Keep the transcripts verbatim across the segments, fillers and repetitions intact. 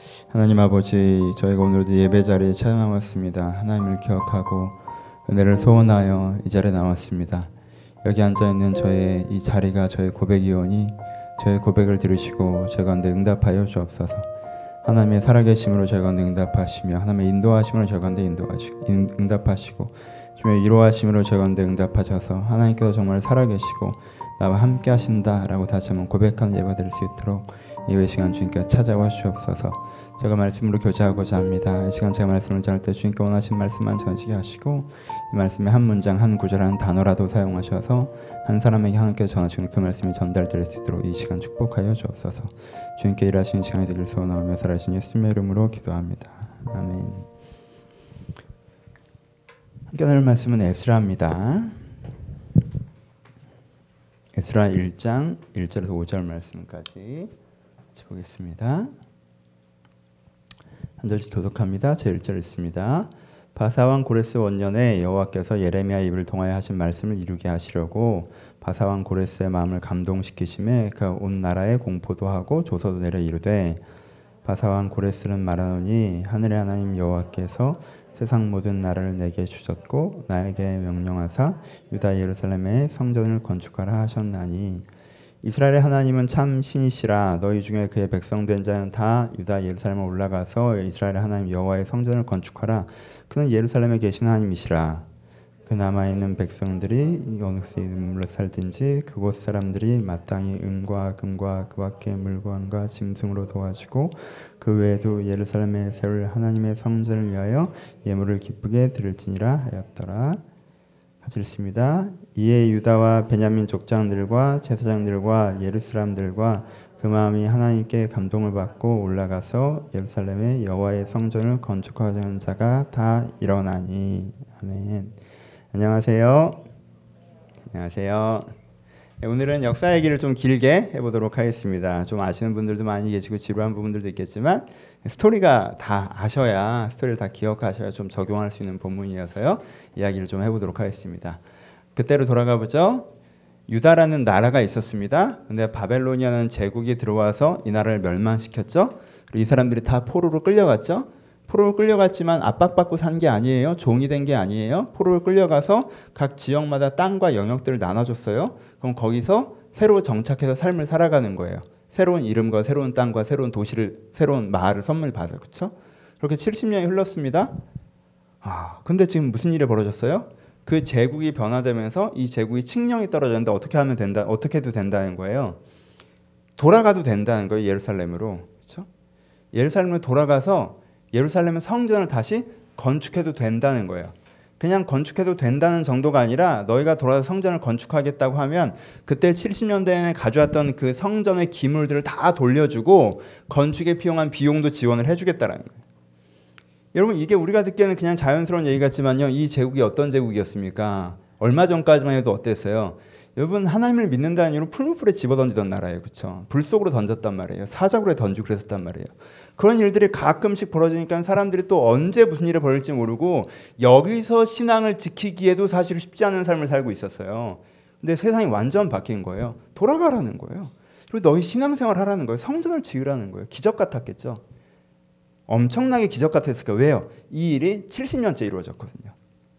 하나님 아버지, 저희가 오늘도 예배 자리에 찾아나왔습니다. 하나님을 기억하고 은혜를 소원하여 이 자리에 나왔습니다. 여기 앉아있는 저의 이 자리가 저의 고백이오니 저의 고백을 들으시고 저희 가운데 응답하여 주옵소서. 하나님의 살아계심으로 저희 가운데 응답하시며 하나님의 인도하심으로 저희 가운데 인도하시고 응답하시고 주님의 위로하심으로 저희 가운데 응답하셔서 하나님께서 정말 살아계시고 나와 함께 하신다라고 다시 한번 고백하는 예배 드릴 수 있도록 예배 시간 주님께 찾아와 주옵소서. 제가 말씀으로 교제하고자 합니다. 이 시간 제가 말씀을 전할 때 주님께 원하신 말씀만 전하시게 하시고 이 말씀의 한 문장 한 구절 한 단어라도 사용하셔서 한 사람에게 하나님께서 전하시는 그 말씀이 전달될 수 있도록 이 시간 축복하여 주옵소서. 주님께 일하시는 시간이 되길 소원하며 살아계신 예수님의 이름으로 기도합니다. 아멘. 함께 나눌 말씀은 에스라입니다. 에스라 일 장 일 절에서 오 절 말씀까지 같이 보겠습니다. 한 절씩 교독합니다. 제 일 절 있습니다. 바사왕 고레스 원년에 여호와께서 예레미야 입을 통하여 하신 말씀을 이루게 하시려고 바사왕 고레스의 마음을 감동시키심에 그 온 나라에 공포도 하고 조서도 내려 이르되 바사왕 고레스는 말하노니 하늘의 하나님 여호와께서 세상 모든 나라를 내게 주셨고 나에게 명령하사 유다 예루살렘에 성전을 건축하라 하셨나니 이스라엘의 하나님은 참 신이시라. 너희 중에 그의 백성 된 자는 다 유다 예루살렘에 올라가서 이스라엘의 하나님 여호와의 성전을 건축하라. 그는 예루살렘에 계신 하나님이시라. 그 남아있는 백성들이 어느 곳에 머물러 살든지 그곳 사람들이 마땅히 은과 금과 그 밖의 물건과 짐승으로 도와주고 그 외에도 예루살렘에 세울 하나님의 성전을 위하여 예물을 기쁘게 드릴지니라 하였더라. 같이 읽습니다. 이에 유다와 베냐민 족장들과 제사장들과 예루살렘들과 그 마음이 하나님께 감동을 받고 올라가서 예루살렘에 여호와의 성전을 건축하려는 자가 다 일어나니. 아멘. 안녕하세요. 안녕하세요. 오늘은 역사 얘기를 좀 길게 해보도록 하겠습니다. 좀 아시는 분들도 많이 계시고 지루한 부분들도 있겠지만 스토리가 다 아셔야 스토리를 다 기억하셔야 좀 적용할 수 있는 본문이어서요. 이야기를 좀 해보도록 하겠습니다. 그때로 돌아가 보죠. 유다라는 나라가 있었습니다. 근데 바벨로니아는 제국이 들어와서 이 나라를 멸망시켰죠. 그리고 이 사람들이 다 포로로 끌려갔죠. 포로로 끌려갔지만 압박받고 산 게 아니에요. 종이 된 게 아니에요. 포로로 끌려가서 각 지역마다 땅과 영역들을 나눠줬어요. 그럼 거기서 새로 정착해서 삶을 살아가는 거예요. 새로운 이름과 새로운 땅과 새로운 도시를, 새로운 마을을 선물 받아요. 그렇죠? 그렇게 칠십 년이 흘렀습니다. 아, 근데 지금 무슨 일이 벌어졌어요? 그 제국이 변화되면서 이 제국이 칙령이 떨어졌는데 어떻게 하면 된다, 어떻게 해도 된다는 거예요. 돌아가도 된다는 거예요. 예루살렘으로. 그렇죠? 예루살렘으로 돌아가서 예루살렘의 성전을 다시 건축해도 된다는 거예요. 그냥 건축해도 된다는 정도가 아니라 너희가 돌아서 성전을 건축하겠다고 하면 그때 칠십 년대에 가져왔던 그 성전의 기물들을 다 돌려주고 건축에 필요한 비용도 지원을 해주겠다는 거예요. 여러분, 이게 우리가 듣기에는 그냥 자연스러운 얘기 같지만요. 이 제국이 어떤 제국이었습니까? 얼마 전까지만 해도 어땠어요? 여러분, 하나님을 믿는다는 이유로 풀무불에 집어던지던 나라예요. 그렇죠? 불 속으로 던졌단 말이에요. 사자굴에 던지고 그랬었단 말이에요. 그런 일들이 가끔씩 벌어지니까 사람들이 또 언제 무슨 일이 벌어질지 모르고 여기서 신앙을 지키기에도 사실 쉽지 않은 삶을 살고 있었어요. 근데 세상이 완전 바뀐 거예요. 돌아가라는 거예요. 그리고 너희 신앙생활 하라는 거예요. 성전을 지으라는 거예요. 기적 같았겠죠? 엄청나게 기적 같았을까요? 왜요? 이 일이 칠십 년째 이루어졌거든요.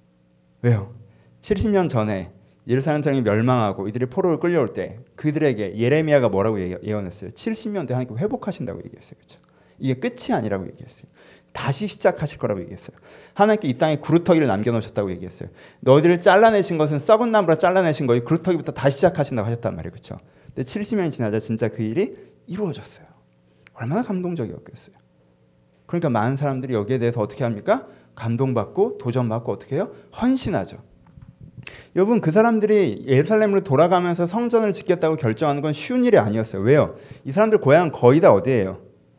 왜요? 칠십 년 전에 예루살렘 성이 멸망하고 이들이 포로로 끌려올 때 그들에게 예레미야가 뭐라고 예언했어요? 칠십 년 뒤에 하나님께 회복하신다고 얘기했어요. 그렇죠? 이게 끝이 아니라고 얘기했어요. 다시 시작하실 거라고 얘기했어요. 하나님께 이 땅에 구루터기를 남겨놓으셨다고 얘기했어요. 너희들을 잘라내신 것은 썩은 나무라 잘라내신 거예요. 구루터기부터 다시 시작하신다고 하셨단 말이에요. 그렇죠? 근데 칠십 년이 지나자 진짜 그 일이 이루어졌어요. 얼마나 감동적이었겠어요. 그러니까 많은 사람들이 여기에 대해서 어떻게 합니까? 감동받고 도전받고 어떻게 해요? 헌신하죠. 여러분, 그 사람들이 예루살렘으로 돌아가면서 성전을 짓겠다고 결정하는 건 쉬운 일이 아니었어요. 왜요? 이 사람들 고향은 거의 다 어디예요?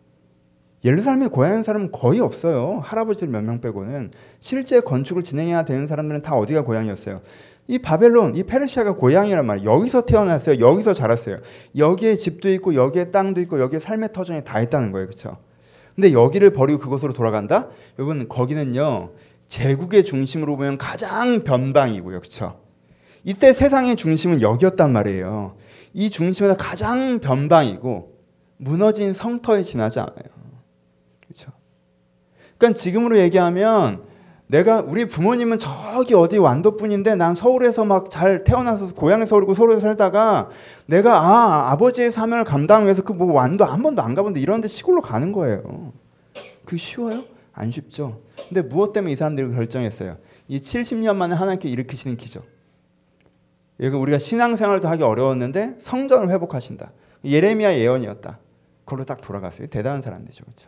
예루살렘에 고향인 사람은 거의 없어요. 할아버지들 몇 명 빼고는. 실제 건축을 진행해야 되는 사람들은 다 어디가 고향이었어요? 이 바벨론, 이 페르시아가 고향이란 말이에요. 여기서 태어났어요. 여기서 자랐어요. 여기에 집도 있고 여기에 땅도 있고 여기에 삶의 터전이 다 있다는 거예요. 그렇죠? 근데 여기를 버리고 그곳으로 돌아간다? 여러분, 거기는요, 제국의 중심으로 보면 가장 변방이고요. 그렇죠? 이때 세상의 중심은 여기였단 말이에요. 이 중심에서 가장 변방이고 무너진 성터에 지나지 않아요. 그렇죠? 그러니까 지금으로 얘기하면 내가 우리 부모님은 저기 어디 완도뿐인데 난 서울에서 막 잘 태어나서 고향에 서울이고 서울에서 살다가 내가 아 아버지의 사명을 감당하기 위해서 그 뭐 완도 한 번도 안 가본데 이런데 시골로 가는 거예요. 그게 쉬워요? 안 쉽죠. 근데 무엇 때문에 이 사람들이 결정했어요? 이 칠십 년 만에 하나님께 일으키시는 기적. 여기 우리가 신앙생활도 하기 어려웠는데 성전을 회복하신다. 예레미야 예언이었다. 그걸로 딱 돌아갔어요. 대단한 사람들이죠. 그렇죠?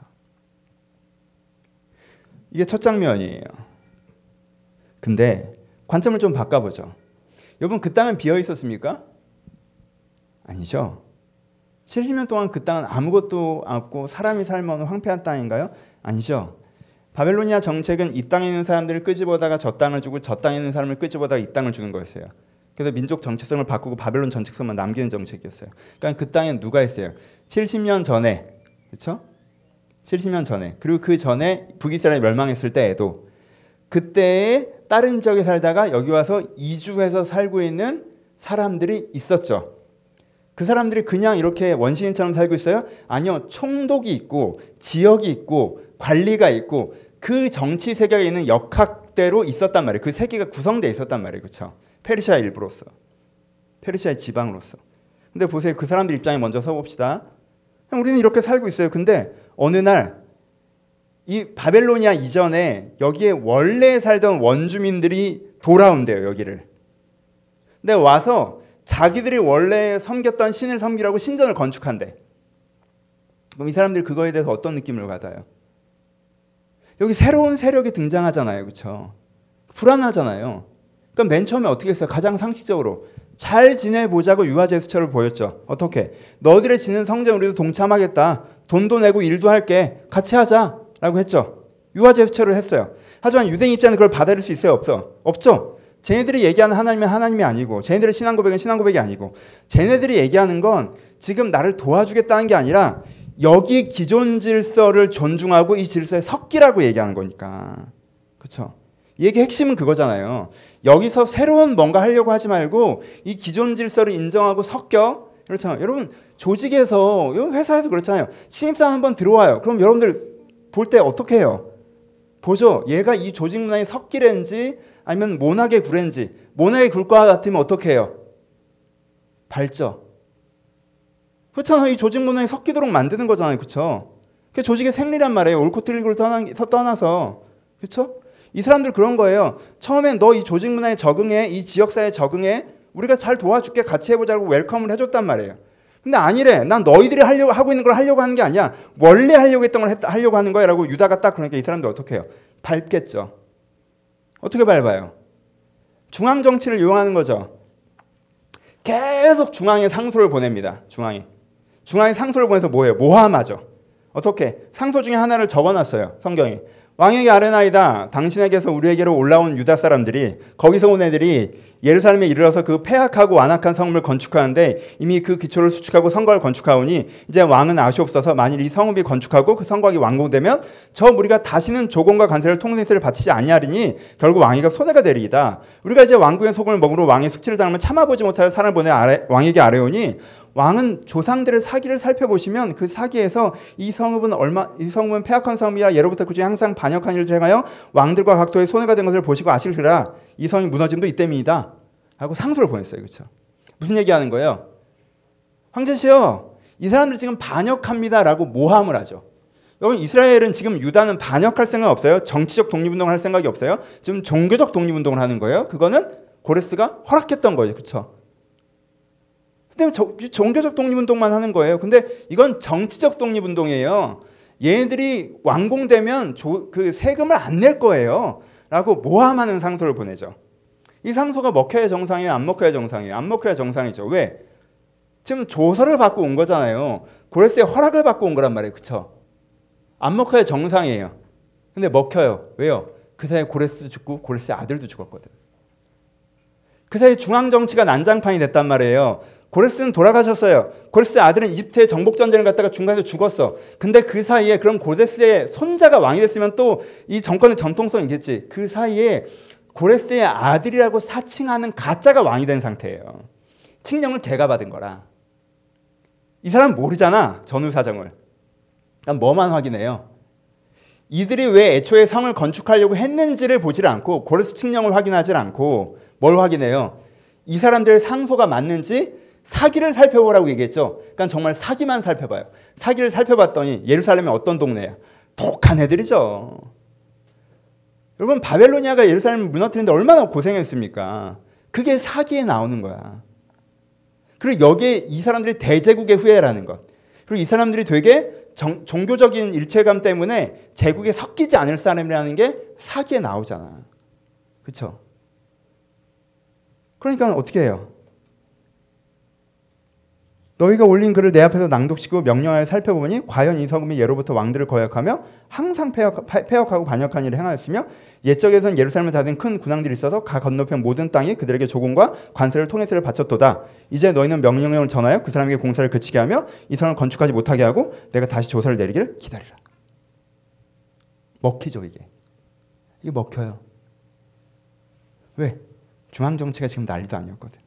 이게 첫 장면이에요. 근데 관점을 좀 바꿔보죠. 여러분 그 땅은 비어 있었습니까? 아니죠. 칠십 년 동안 그 땅은 아무것도 없고 사람이 살면 황폐한 땅인가요? 아니죠. 바벨로니아 정책은 이 땅에 있는 사람들을 끄집어다가 저 땅을 주고 저 땅에 있는 사람을 끄집어다가 이 땅을 주는 거였어요. 그래서 민족 정체성을 바꾸고 바벨론 정체성만 남기는 정책이었어요. 그러니까 그 땅에 누가 있어요? 칠십 년 전에, 그렇죠? 칠십 년 전에, 그리고 그 전에 북이스라엘이 멸망했을 때에도 그때에 다른 지역에 살다가 여기 와서 이주해서 살고 있는 사람들이 있었죠. 그 사람들이 그냥 이렇게 원시인처럼 살고 있어요? 아니요. 총독이 있고 지역이 있고 관리가 있고 그 정치 세계에 있는 역학대로 있었단 말이에요. 그 세계가 구성되어 있었단 말이에요. 그렇죠? 페르시아 일부로서. 페르시아의 지방으로서. 근데 보세요. 그 사람들 입장에 먼저 서봅시다. 우리는 이렇게 살고 있어요. 근데 어느 날 이 바벨로니아 이전에 여기에 원래 살던 원주민들이 돌아온대요. 여기를. 근데 와서 자기들이 원래 섬겼던 신을 섬기라고 신전을 건축한대. 그럼 이 사람들이 그거에 대해서 어떤 느낌을 받아요? 여기 새로운 세력이 등장하잖아요. 그렇죠? 불안하잖아요. 그럼 맨 처음에 어떻게 했어요? 가장 상식적으로 잘 지내보자고 유아 제스처를 보였죠. 어떻게? 너희들의 지는 성전 우리도 동참하겠다. 돈도 내고 일도 할게. 같이 하자. 라고 했죠. 유아 제스처를 했어요. 하지만 유대인 입장에서 그걸 받아들일 수 있어요? 없어? 없죠. 쟤네들이 얘기하는 하나님은 하나님이 아니고 쟤네들의 신앙 고백은 신앙 고백이 아니고 쟤네들이 얘기하는 건 지금 나를 도와주겠다는 게 아니라 여기 기존 질서를 존중하고 이 질서에 섞이라고 얘기하는 거니까. 그렇죠? 이 얘기 핵심은 그거잖아요. 여기서 새로운 뭔가 하려고 하지 말고 이 기존 질서를 인정하고 섞여. 그렇잖아요. 여러분 조직에서 회사에서 그렇잖아요. 신입사원 한번 들어와요. 그럼 여러분들 볼 때 어떻게 해요? 보죠. 얘가 이 조직 문화에 섞이는지 아니면 모나게 구렌지. 모나게 굴 것 같으면 어떻게 해요? 밟죠. 그렇잖아요. 이 조직 문화에 섞이도록 만드는 거잖아요. 그렇죠? 그게 조직의 생리란 말이에요. 옳고 틀리고를 떠나서. 그렇죠? 이 사람들 그런 거예요. 처음엔 너 이 조직 문화에 적응해. 이 지역사회에 적응해. 우리가 잘 도와줄게. 같이 해보자고 웰컴을 해줬단 말이에요. 근데 아니래. 난 너희들이 하려고 하고 있는 걸 하려고 하는 게 아니야. 원래 하려고 했던 걸 했, 하려고 하는 거야. 라고 유다가 딱 그러니까 이 사람들 어떻게 해요? 밟겠죠. 어떻게 밟아요? 중앙 정치를 이용하는 거죠. 계속 중앙에 상소를 보냅니다. 중앙에. 중앙에 상소를 보내서 뭐예요? 모함하죠. 어떻게? 상소 중에 하나를 적어놨어요. 성경에. 왕에게 아뢰나이다. 당신에게서 우리에게로 올라온 유다 사람들이 거기서 온 애들이 예루살렘에 이르러서 그 폐악하고 완악한 성읍을 건축하는데 이미 그 기초를 수축하고 성곽을 건축하오니 이제 왕은 아시옵소서. 만일 이 성읍이 건축하고 그 성곽이 완공되면 저 우리가 다시는 조공과 간세를 통세를 바치지 아니하리니 결국 왕에게 손해가 되리이다. 우리가 이제 왕궁의 소금을 먹으러 왕의 숙취를 당하면 참아보지 못하여 사람을 보내 아래, 왕에게 아뢰오니 왕은 조상들의 사기를 살펴보시면 그 사기에서 이 성읍은 얼마 이 성읍은 폐악한 성이야 예로부터 그중에 항상 반역한 일을 행하여 왕들과 각도의 손해가 된 것을 보시고 아시리라. 이 성이 무너짐도 이때입니다. 하고 상소를 보냈어요. 그렇죠? 무슨 얘기하는 거예요? 황제시여, 이 사람들 지금 반역합니다라고 모함을 하죠. 여러분 이스라엘은 지금 유다는 반역할 생각 없어요. 정치적 독립운동을 할 생각이 없어요. 지금 종교적 독립운동을 하는 거예요. 그거는 고레스가 허락했던 거예요. 그렇죠? 근데 종교적 독립운동만 하는 거예요. 근데 이건 정치적 독립운동이에요. 얘네들이 완공되면 조, 그 세금을 안 낼 거예요. 라고 모함하는 상소를 보내죠. 이 상소가 먹혀야 정상이에요? 안 먹혀야 정상이에요? 안 먹혀야 정상이죠. 왜? 지금 조서를 받고 온 거잖아요. 고레스의 허락을 받고 온 거란 말이에요. 그쵸? 안 먹혀야 정상이에요. 근데 먹혀요. 왜요? 그 사이에 고레스도 죽고 고레스의 아들도 죽었거든. 그 사이에 중앙정치가 난장판이 됐단 말이에요. 고레스는 돌아가셨어요. 고레스의 아들은 이집트의 정복전쟁을 갔다가 중간에서 죽었어. 근데 그 사이에 그럼 고레스의 손자가 왕이 됐으면 또 이 정권의 전통성이 있겠지. 그 사이에 고레스의 아들이라고 사칭하는 가짜가 왕이 된 상태예요. 칙령을 걔가 받은 거라. 이 사람 모르잖아. 전후 사정을. 난 뭐만 확인해요? 이들이 왜 애초에 성을 건축하려고 했는지를 보질 않고 고레스 칙령을 확인하지 않고 뭘 확인해요? 이 사람들의 상소가 맞는지 사기를 살펴보라고 얘기했죠. 그러니까 정말 사기만 살펴봐요. 사기를 살펴봤더니 예루살렘이 어떤 동네야? 독한 애들이죠. 여러분 바벨로니아가 예루살렘을 무너뜨리는데 얼마나 고생했습니까? 그게 사기에 나오는 거야. 그리고 여기에 이 사람들이 대제국의 후예라는 것. 그리고 이 사람들이 되게 정, 종교적인 일체감 때문에 제국에 섞이지 않을 사람이라는 게 사기에 나오잖아. 그렇죠? 그러니까 어떻게 해요? 너희가 올린 글을 내 앞에서 낭독시키고 명령하여 살펴보니 과연 이 성읍이 예로부터 왕들을 거역하며 항상 폐역, 폐역하고 반역한 일을 행하였으며 옛적에선 예루살렘을 다스린 큰 군왕들이 있어서 가 건너편 모든 땅이 그들에게 조공과 관세를 통해서를 바쳤도다. 이제 너희는 명령을 전하여 그 사람에게 공사를 그치게 하며 이 성을 건축하지 못하게 하고 내가 다시 조사를 내리기를 기다리라. 먹히죠 이게. 이게 먹혀요. 왜? 중앙정치가 지금 난리도 아니었거든.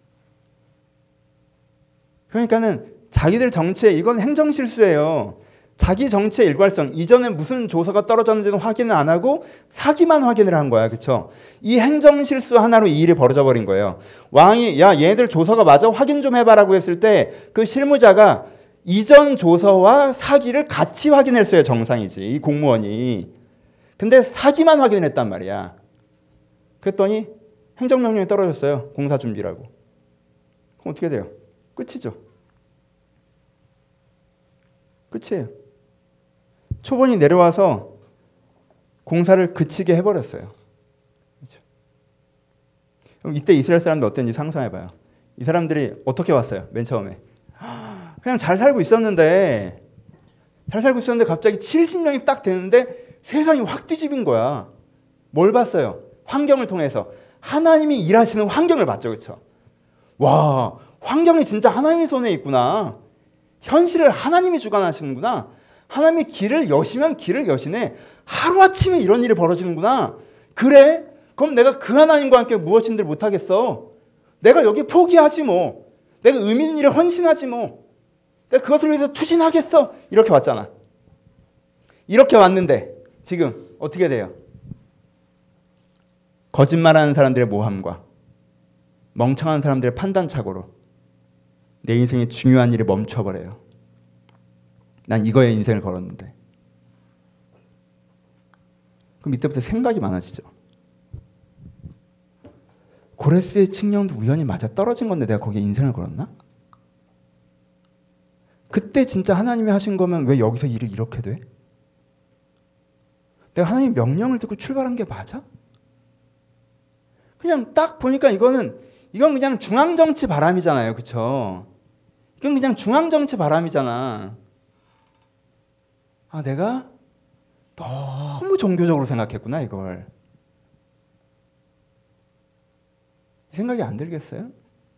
그러니까는 자기들 정치에 이건 행정실수예요. 자기 정치의 일관성, 이전에 무슨 조사가 떨어졌는지는 확인을 안 하고 사기만 확인을 한 거야. 그렇죠? 이 행정실수 하나로 이 일이 벌어져 버린 거예요. 왕이 야 얘네들 조사가 맞아? 확인 좀 해봐라고 했을 때 그 실무자가 이전 조서와 사기를 같이 확인했어요. 정상이지. 이 공무원이. 근데 사기만 확인했단 말이야. 그랬더니 행정명령이 떨어졌어요. 공사 준비라고. 그럼 어떻게 돼요? 끝이죠. 끝이에요. 초본이 내려와서 공사를 그치게 해버렸어요. 그렇죠? 그럼 이때 이스라엘 사람들 어땠는지 상상해봐요. 이 사람들이 어떻게 왔어요? 맨 처음에. 그냥 잘 살고 있었는데 잘 살고 있었는데 갑자기 칠십 년이 딱 되는데 세상이 확 뒤집인 거야. 뭘 봤어요? 환경을 통해서. 하나님이 일하시는 환경을 봤죠. 그렇죠? 와, 환경이 진짜 하나님의 손에 있구나. 현실을 하나님이 주관하시는구나. 하나님이 길을 여시면 길을 여시네. 하루아침에 이런 일이 벌어지는구나. 그래? 그럼 내가 그 하나님과 함께 무엇인들 못하겠어? 내가 여기 포기하지 뭐. 내가 의미 있는 일에 헌신하지 뭐. 내가 그것을 위해서 투신하겠어. 이렇게 왔잖아. 이렇게 왔는데 지금 어떻게 돼요? 거짓말하는 사람들의 모함과 멍청한 사람들의 판단착오로 내 인생의 중요한 일이 멈춰버려요. 난 이거에 인생을 걸었는데. 그럼 이때부터 생각이 많아지죠. 고레스의 칙령도 우연히 맞아 떨어진 건데 내가 거기에 인생을 걸었나? 그때 진짜 하나님이 하신 거면 왜 여기서 일이 이렇게 돼? 내가 하나님 명령을 듣고 출발한 게 맞아? 그냥 딱 보니까 이거는 이건 그냥 중앙정치 바람이잖아요. 그렇죠? 이건 그냥 중앙정치 바람이잖아. 아, 내가 너무 종교적으로 생각했구나, 이걸. 이 생각이 안 들겠어요?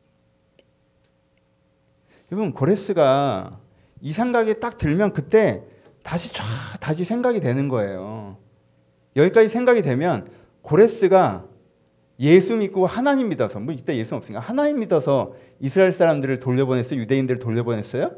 여러분, 고레스가 이 생각이 딱 들면 그때 다시 쫙 다시 생각이 되는 거예요. 여기까지 생각이 되면 고레스가 예수 믿고 하나님 믿어서, 뭐 이때 예수 없으니까 하나님 믿어서 이스라엘 사람들을 돌려보냈어요? 유대인들을 돌려보냈어요?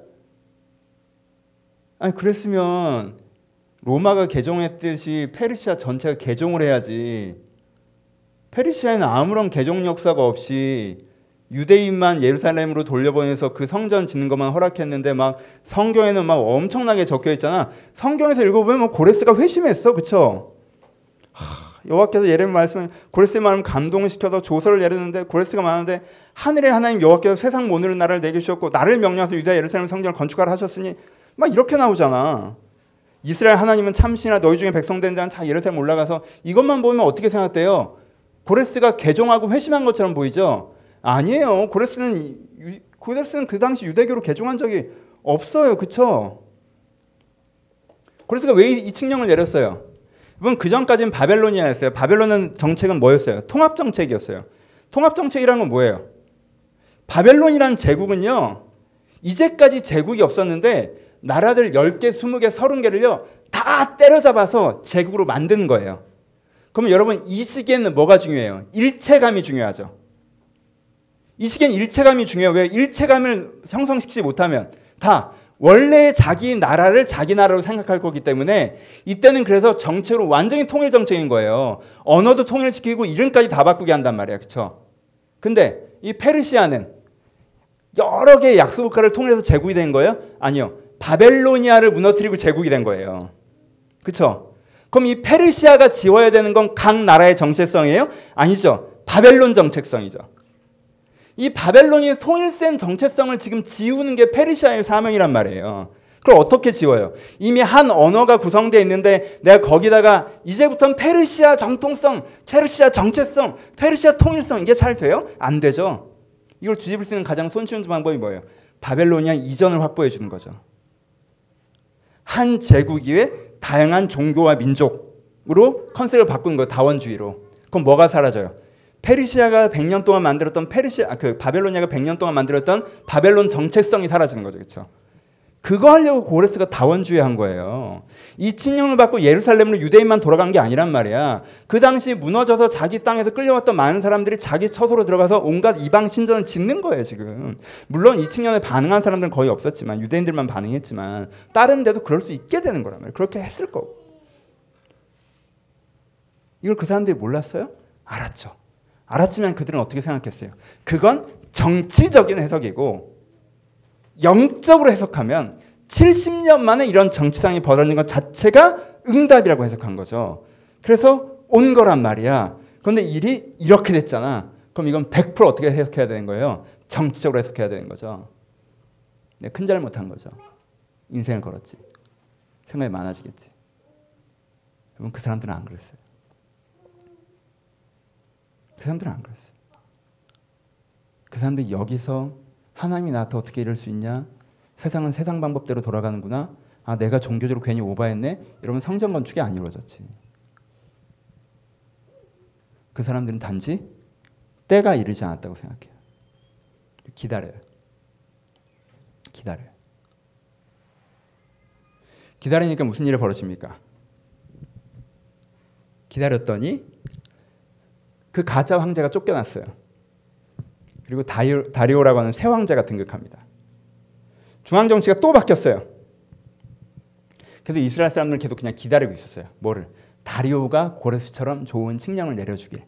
아니 그랬으면 로마가 개종했듯이 페르시아 전체가 개종을 해야지. 페르시아에는 아무런 개종 역사가 없이 유대인만 예루살렘으로 돌려보내서 그 성전 짓는 것만 허락했는데 막 성경에는 막 엄청나게 적혀 있잖아. 성경에서 읽어보면 뭐 고레스가 회심했어, 그렇죠? 여호와께서 예레미야 말씀, 고레스의 마음을 감동을 시켜서 조서를 내렸는데 고레스가 말하는데 하늘의 하나님 여호와께서 세상 모르는 나라를 내게 주셨고 나를 명령하셔서 유다 예루살렘 성전을 건축하라 하셨으니 막 이렇게 나오잖아. 이스라엘 하나님은 참신이라 너희 중에 백성 된 자는 다 예루살렘 올라가서 이것만 보면 어떻게 생각돼요? 고레스가 개종하고 회심한 것처럼 보이죠? 아니에요. 고레스는 고레스는 그 당시 유대교로 개종한 적이 없어요. 그렇죠? 고레스가 왜 이 칙령을 내렸어요? 이번 그 전까지는 바벨로니아였어요. 바벨론은 정책은 뭐였어요? 통합 정책이었어요. 통합 정책이라는 건 뭐예요? 바벨론이라는 제국은요. 이제까지 제국이 없었는데 나라들 열 개, 스무 개, 서른 개를요. 다 때려잡아서 제국으로 만든 거예요. 그러면 여러분 이 시기에는 뭐가 중요해요? 일체감이 중요하죠. 이 시기엔 일체감이 중요해요. 왜? 일체감을 형성시키지 못하면 다 원래 자기 나라를 자기 나라로 생각할 거기 때문에 이때는 그래서 정책으로 완전히 통일 정책인 거예요. 언어도 통일시키고 이름까지 다 바꾸게 한단 말이야. 그렇죠? 근데 이 페르시아는 여러 개의 약소 국가를 통해서 제국이 된 거예요? 아니요. 바벨로니아를 무너뜨리고 제국이 된 거예요. 그렇죠? 그럼 이 페르시아가 지어야 되는 건 각 나라의 정체성이에요? 아니죠. 바벨론 정체성이죠. 이 바벨론이 통일된 정체성을 지금 지우는 게 페르시아의 사명이란 말이에요. 그걸 어떻게 지워요? 이미 한 언어가 구성되어 있는데 내가 거기다가 이제부터는 페르시아 정통성, 페르시아 정체성, 페르시아 통일성 이게 잘 돼요? 안 되죠. 이걸 뒤집을 수 있는 가장 손쉬운 방법이 뭐예요? 바벨로니아 이전을 확보해 주는 거죠. 한 제국 이외에 다양한 종교와 민족으로 컨셉을 바꾸는 거예요. 다원주의로. 그럼 뭐가 사라져요? 페르시아가 백 년 동안 만들었던 페르시아, 그 바벨로니아가 백 년 동안 만들었던 바벨론 정체성이 사라지는 거죠. 그렇죠? 그거 하려고 고레스가 다원주의 한 거예요. 이 칙령을 받고 예루살렘으로 유대인만 돌아간 게 아니란 말이야. 그 당시 무너져서 자기 땅에서 끌려왔던 많은 사람들이 자기 처소로 들어가서 온갖 이방 신전을 짓는 거예요, 지금. 물론 이 칙령에 반응한 사람들은 거의 없었지만, 유대인들만 반응했지만, 다른 데도 그럴 수 있게 되는 거란 말이에요. 그렇게 했을 거고. 이걸 그 사람들이 몰랐어요? 알았죠. 알았지만 그들은 어떻게 생각했어요? 그건 정치적인 해석이고, 영적으로 해석하면 칠십 년 만에 이런 정치상이 벌어진 것 자체가 응답이라고 해석한 거죠. 그래서 온 거란 말이야. 그런데 일이 이렇게 됐잖아. 그럼 이건 백 퍼센트 어떻게 해석해야 되는 거예요? 정치적으로 해석해야 되는 거죠. 네, 큰 잘못한 거죠. 인생을 걸었지. 생각이 많아지겠지. 여러분 그 사람들은 안 그랬어요. 그 사람들은 안 그랬어요. 그 사람들이 여기서 하나님이 나한테 어떻게 이럴 수 있냐? 세상은 세상 방법대로 돌아가는구나. 아, 내가 종교적으로 괜히 오바했네. 이러면 성전 건축이 안 이루어졌지. 그 사람들은 단지 때가 이르지 않았다고 생각해요. 기다려요. 기다려요. 기다리니까 무슨 일이 벌어집니까? 기다렸더니 그 가짜 황제가 쫓겨났어요. 그리고 다리오, 다리오라고 하는 새 황제가 등극합니다. 중앙 정치가 또 바뀌었어요. 그래서 이스라엘 사람들은 계속 그냥 기다리고 있었어요. 뭐를? 다리오가 고레스처럼 좋은 칙령을 내려주길.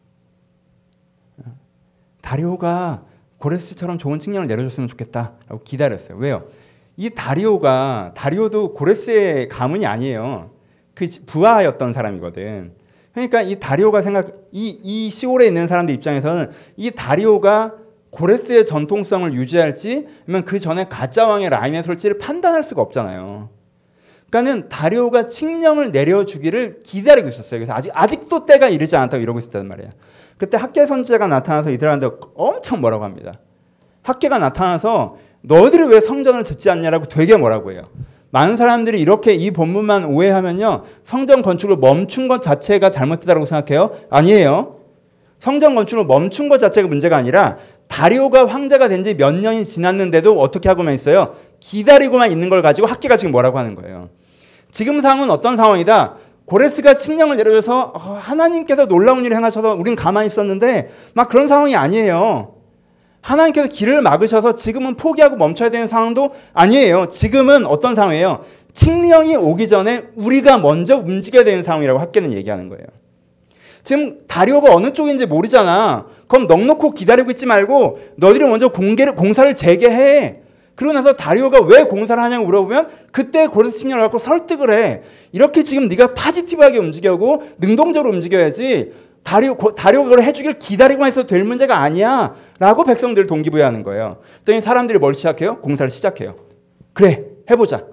다리오가 고레스처럼 좋은 칙령을 내려줬으면 좋겠다라고 기다렸어요. 왜요? 이 다리오가 다리오도 고레스의 가문이 아니에요. 그 부하였던 사람이거든. 그러니까 이 다리오가 생각 이, 이 시골에 있는 사람들 입장에서는 이 다리오가 고레스의 전통성을 유지할지 아니면 그 전에 가짜 왕의 라인의 설치를 판단할 수가 없잖아요. 그러니까는 다리오가 칙령을 내려주기를 기다리고 있었어요. 그래서 아직 아직도 때가 이르지 않았다고 이러고 있었단 말이에요. 그때 학계 선지자가 나타나서 이들한테 엄청 뭐라고 합니다. 학계가 나타나서 너희들이 왜 성전을 짓지 않냐라고 되게 뭐라고 해요. 많은 사람들이 이렇게 이 본문만 오해하면요. 성전 건축을 멈춘 것 자체가 잘못됐다고 생각해요? 아니에요. 성전 건축을 멈춘 것 자체가 문제가 아니라 다리오가 황제가 된 지 몇 년이 지났는데도 어떻게 하고만 있어요? 기다리고만 있는 걸 가지고 학계가 지금 뭐라고 하는 거예요. 지금 상황은 어떤 상황이다? 고레스가 칙령을 내려줘서 하나님께서 놀라운 일을 행하셔서 우린 가만히 있었는데 막 그런 상황이 아니에요. 하나님께서 길을 막으셔서 지금은 포기하고 멈춰야 되는 상황도 아니에요. 지금은 어떤 상황이에요? 칙령이 오기 전에 우리가 먼저 움직여야 되는 상황이라고 학계는 얘기하는 거예요. 지금 다리오가 어느 쪽인지 모르잖아. 그럼 넉넉히 기다리고 있지 말고 너희들이 먼저 공개를, 공사를 재개해. 그러고 나서 다리오가 왜 공사를 하냐고 물어보면 그때 고레스 칙령을 갖고 설득을 해. 이렇게 지금 네가 파지티브하게 움직여고 능동적으로 움직여야지 다리오, 다리오가 그걸 해주길 기다리고만 있어도 될 문제가 아니야. 라고 백성들을 동기부여하는 거예요. 그랬더니 사람들이 뭘 시작해요? 공사를 시작해요. 그래, 해보자.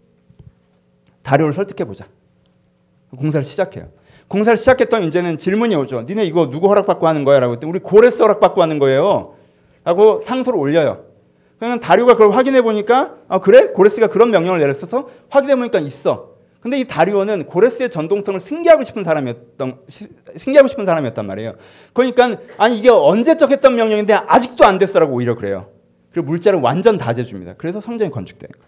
다리오를 설득해보자. 공사를 시작해요. 공사를 시작했더니 이제는 질문이 오죠. 니네 이거 누구 허락받고 하는 거야? 라고 했더니 우리 고레스 허락받고 하는 거예요. 라고 상소를 올려요. 그러면 다리오가 그걸 확인해 보니까 아 그래? 고레스가 그런 명령을 내렸어서 확인해 보니까 있어. 근데 이 다리오는 고레스의 전통성을 승계하고 싶은 사람이었던 승계하고 싶은 사람이었단 말이에요. 그러니까 아니 이게 언제적 했던 명령인데 아직도 안 됐어라고 오히려 그래요. 그리고 물자를 완전 다 재줍니다. 그래서 성전이 건축되는 거예요.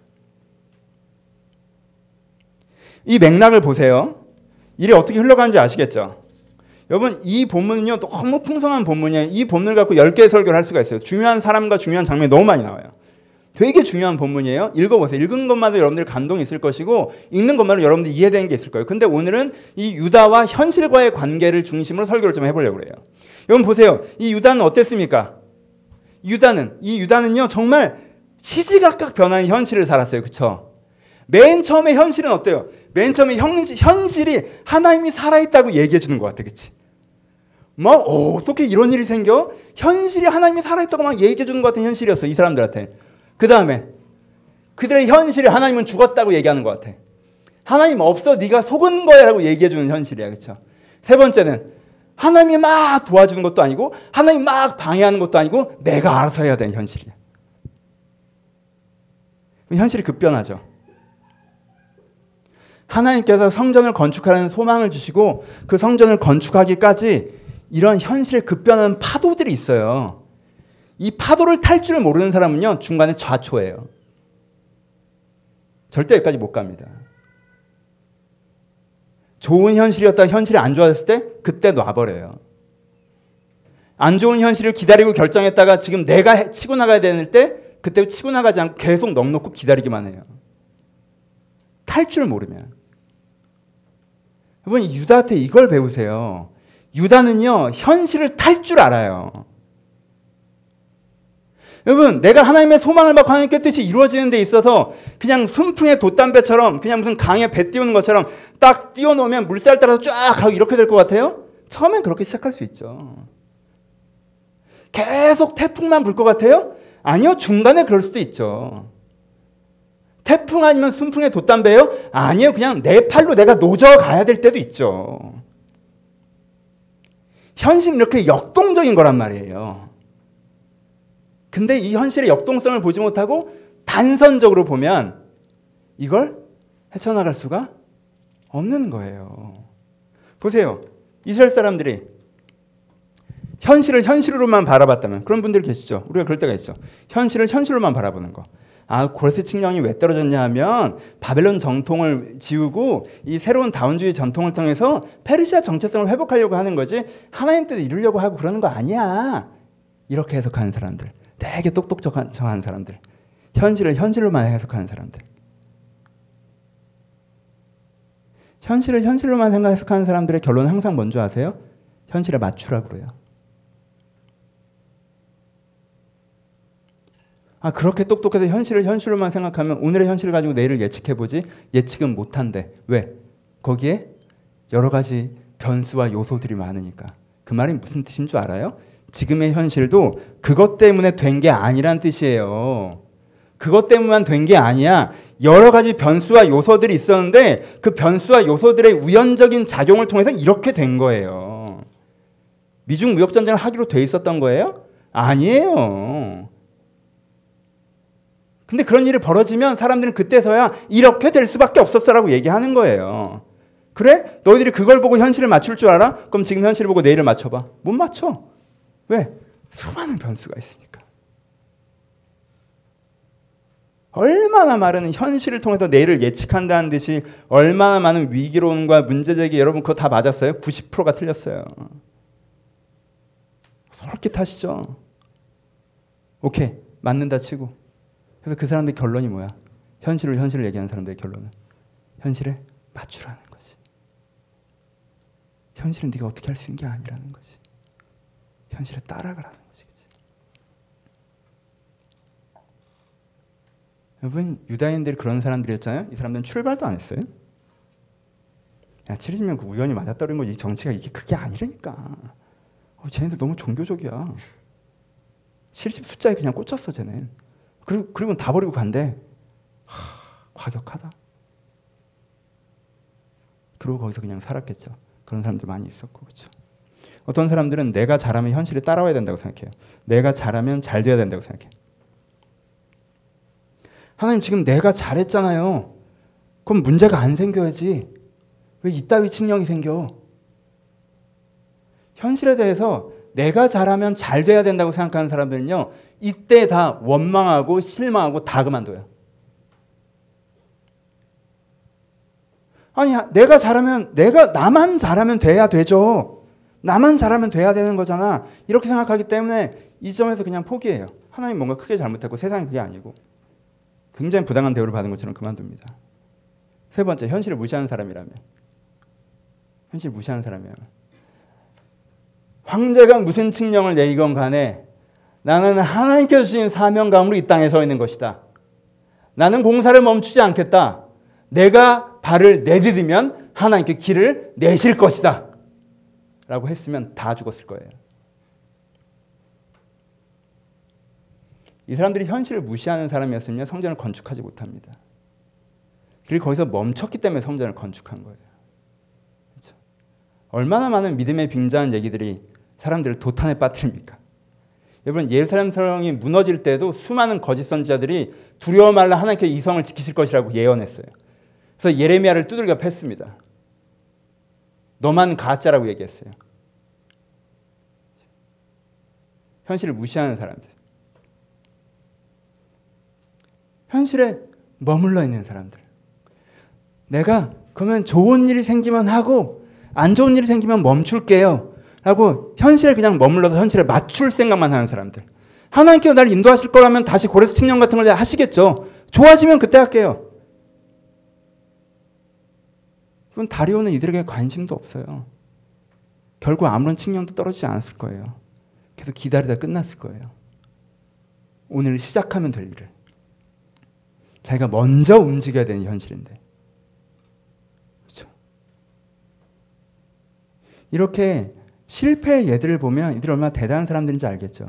이 맥락을 보세요. 일이 어떻게 흘러가는지 아시겠죠? 여러분 이 본문은요 너무 풍성한 본문이에요. 이 본문을 갖고 열 개의 설교를 할 수가 있어요. 중요한 사람과 중요한 장면이 너무 많이 나와요. 되게 중요한 본문이에요. 읽어보세요. 읽은 것만도 여러분들 감동이 있을 것이고 읽는 것만으로 여러분들 이해되는 게 있을 거예요. 근데 오늘은 이 유다와 현실과의 관계를 중심으로 설교를 좀 해보려고 그래요. 여러분 보세요. 이 유다는 어땠습니까? 유다는 이 유다는요 정말 시시각각 변하는 현실을 살았어요. 그렇죠? 맨 처음에 현실은 어때요? 맨 처음에 현실, 현실이 하나님이 살아있다고 얘기해 주는 것 같아. 그치? 막 어, 어떻게 이런 일이 생겨? 현실이 하나님이 살아있다고 막 얘기해 주는 것 같은 현실이었어. 이 사람들한테. 그 다음에 그들의 현실이 하나님은 죽었다고 얘기하는 것 같아. 하나님 없어 네가 속은 거야 라고 얘기해 주는 현실이야. 그렇죠? 세 번째는 하나님이 막 도와주는 것도 아니고 하나님 막 방해하는 것도 아니고 내가 알아서 해야 되는 현실이야. 현실이 급변하죠. 하나님께서 성전을 건축하라는 소망을 주시고 그 성전을 건축하기까지 이런 현실에 급변하는 파도들이 있어요. 이 파도를 탈 줄 모르는 사람은요 중간에 좌초해요. 절대 여기까지 못 갑니다. 좋은 현실이었다가 현실이 안 좋아졌을 때 그때 놔버려요. 안 좋은 현실을 기다리고 결정했다가 지금 내가 치고 나가야 되는 때 그때 치고 나가지 않고 계속 넋놓고 기다리기만 해요. 탈 줄 모르면. 여러분 유다한테 이걸 배우세요. 유다는요 현실을 탈 줄 알아요. 여러분 내가 하나님의 소망을 받고 하나님의 뜻이 이루어지는 데 있어서 그냥 순풍의 돛담배처럼 그냥 무슨 강에 배 띄우는 것처럼 딱 띄워놓으면 물살 따라서 쫙 가고 이렇게 될 것 같아요? 처음엔 그렇게 시작할 수 있죠. 계속 태풍만 불 것 같아요? 아니요. 중간에 그럴 수도 있죠. 태풍 아니면 순풍의 돛담배예요? 아니요. 그냥 내 팔로 내가 노져 가야 될 때도 있죠. 현실은 이렇게 역동적인 거란 말이에요. 근데 이 현실의 역동성을 보지 못하고 단선적으로 보면 이걸 헤쳐나갈 수가 없는 거예요. 보세요. 이스라엘 사람들이 현실을 현실로만 바라봤다면 그런 분들 계시죠. 우리가 그럴 때가 있죠. 현실을 현실로만 바라보는 거. 아, 고레스 칙령이 왜 떨어졌냐 하면 바벨론 정통을 지우고 이 새로운 다원주의 전통을 통해서 페르시아 정체성을 회복하려고 하는 거지 하나님 뜻을 이루려고 하고 그러는 거 아니야. 이렇게 해석하는 사람들. 되게 똑똑한 정한 사람들. 현실을 현실로만 해석하는 사람들. 현실을 현실로만 해석하는 사람들의 결론은 항상 뭔지 아세요? 현실에 맞추라고 그래요. 아, 그렇게 똑똑해서 현실을 현실로만 생각하면 오늘의 현실을 가지고 내일을 예측해보지 예측은 못한대. 왜? 거기에 여러 가지 변수와 요소들이 많으니까. 그 말이 무슨 뜻인 줄 알아요? 지금의 현실도 그것 때문에 된 게 아니란 뜻이에요. 그것 때문만 된 게 아니야. 여러 가지 변수와 요소들이 있었는데 그 변수와 요소들의 우연적인 작용을 통해서 이렇게 된 거예요. 미중 무역 전쟁을 하기로 돼 있었던 거예요? 아니에요. 근데 그런 일이 벌어지면 사람들은 그때서야 이렇게 될 수밖에 없었어라고 얘기하는 거예요. 그래? 너희들이 그걸 보고 현실을 맞출 줄 알아? 그럼 지금 현실을 보고 내일을 맞춰봐. 못 맞춰. 왜? 수많은 변수가 있으니까. 얼마나 많은 현실을 통해서 내일을 예측한다는 듯이 얼마나 많은 위기론과 문제제기 여러분 그거 다 맞았어요? 구십 퍼센트가 틀렸어요. 솔깃하시죠? 오케이. 맞는다 치고. 그래서 그 사람들의 결론이 뭐야? 현실을 현실을 얘기하는 사람들의 결론은 현실에 맞추라는 거지. 현실은 네가 어떻게 할 수 있는 게 아니라는 거지. 현실에 따라가라는 거지. 그치? 여러분 유다인들이 그런 사람들이었잖아요. 이 사람들은 출발도 안 했어요. 야, 칠십 년 그 우연히 맞아떨어진 거지. 정치가 이게 그게 아니라니까. 어, 쟤네들 너무 종교적이야. 칠십 숫자에 그냥 꽂혔어 쟤네. 그리고 그리고 다 버리고 간대. 하, 과격하다. 그리고 거기서 그냥 살았겠죠. 그런 사람들 많이 있었고 그렇죠. 어떤 사람들은 내가 잘하면 현실에 따라와야 된다고 생각해요. 내가 잘하면 잘 돼야 된다고 생각해요. 하나님 지금 내가 잘했잖아요. 그럼 문제가 안 생겨야지. 왜 이따위 칙령이 생겨? 현실에 대해서 내가 잘하면 잘 돼야 된다고 생각하는 사람들은요. 이때 다 원망하고 실망하고 다 그만둬요. 아니 내가 잘하면 내가 나만 잘하면 돼야 되죠. 나만 잘하면 돼야 되는 거잖아. 이렇게 생각하기 때문에 이 점에서 그냥 포기해요. 하나님 뭔가 크게 잘못했고 세상이 그게 아니고. 굉장히 부당한 대우를 받은 것처럼 그만둡니다. 세 번째, 현실을 무시하는 사람이라면. 현실을 무시하는 사람이라면. 황제가 무슨 칙령을 내건 간에 나는 하나님께서 주신 사명감으로 이 땅에 서 있는 것이다. 나는 공사를 멈추지 않겠다. 내가 발을 내디디면 하나님께 길을 내실 것이다. 라고 했으면 다 죽었을 거예요. 이 사람들이 현실을 무시하는 사람이었으면 성전을 건축하지 못합니다. 그리고 거기서 멈췄기 때문에 성전을 건축한 거예요. 그렇죠? 얼마나 많은 믿음에 빙자한 얘기들이 사람들을 도탄에 빠뜨립니까? 여러분, 예루살렘 성이 무너질 때도 수많은 거짓 선지자들이 두려워 말라 하나님께 이 성을 지키실 것이라고 예언했어요. 그래서 예레미야를 두들겨 팼습니다. 너만 가짜라고 얘기했어요. 현실을 무시하는 사람들. 현실에 머물러 있는 사람들. 내가 그러면 좋은 일이 생기면 하고 안 좋은 일이 생기면 멈출게요. 라고 현실에 그냥 머물러서 현실에 맞출 생각만 하는 사람들. 하나님께서 나를 인도하실 거라면 다시 고레스 칙령 같은 걸 하시겠죠. 좋아지면 그때 할게요. 그럼 다리오는 이들에게 관심도 없어요. 결국 아무런 칙령도 떨어지지 않았을 거예요. 계속 기다리다 끝났을 거예요. 오늘 시작하면 될 일을. 자기가 먼저 움직여야 되는 현실인데. 그렇죠? 이렇게 실패의 예들을 보면 이들이 얼마나 대단한 사람들인지 알겠죠.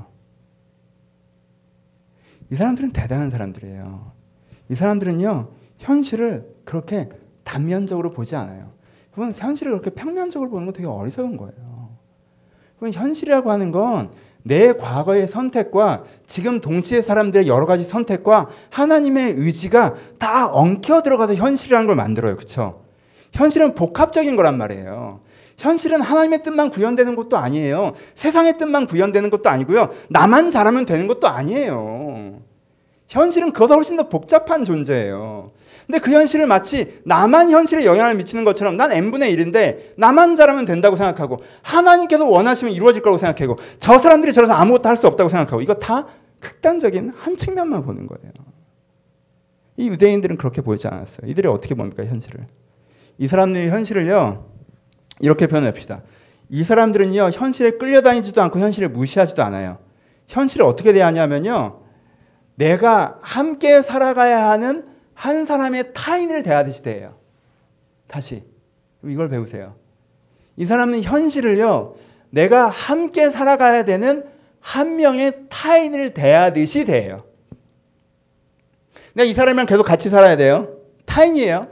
이 사람들은 대단한 사람들이에요. 이 사람들은요, 현실을 그렇게 단면적으로 보지 않아요. 그건 현실을 그렇게 평면적으로 보는 건 되게 어리석은 거예요. 그건 현실이라고 하는 건 내 과거의 선택과 지금 동시의 사람들의 여러 가지 선택과 하나님의 의지가 다 엉켜 들어가서 현실이라는 걸 만들어요. 그렇죠? 현실은 복합적인 거란 말이에요. 현실은 하나님의 뜻만 구현되는 것도 아니에요. 세상의 뜻만 구현되는 것도 아니고요. 나만 잘하면 되는 것도 아니에요. 현실은 그보다 훨씬 더 복잡한 존재예요. 근데 그 현실을 마치 나만 현실에 영향을 미치는 것처럼 난 n분의 일인데 나만 잘하면 된다고 생각하고 하나님께서 원하시면 이루어질 거라고 생각하고 저 사람들이 저래서 아무것도 할 수 없다고 생각하고 이거 다 극단적인 한 측면만 보는 거예요. 이 유대인들은 그렇게 보이지 않았어요. 이들이 어떻게 봅니까, 현실을? 이 사람들의 현실을요, 이렇게 표현합시다. 이 사람들은요, 현실에 끌려다니지도 않고 현실을 무시하지도 않아요. 현실을 어떻게 대하냐면요, 내가 함께 살아가야 하는 한 사람의 타인을 대하듯이 대해요. 다시 이걸 배우세요. 이 사람은 현실을요, 내가 함께 살아가야 되는 한 명의 타인을 대하듯이 대해요. 내가 이 사람이랑 계속 같이 살아야 돼요. 타인이에요.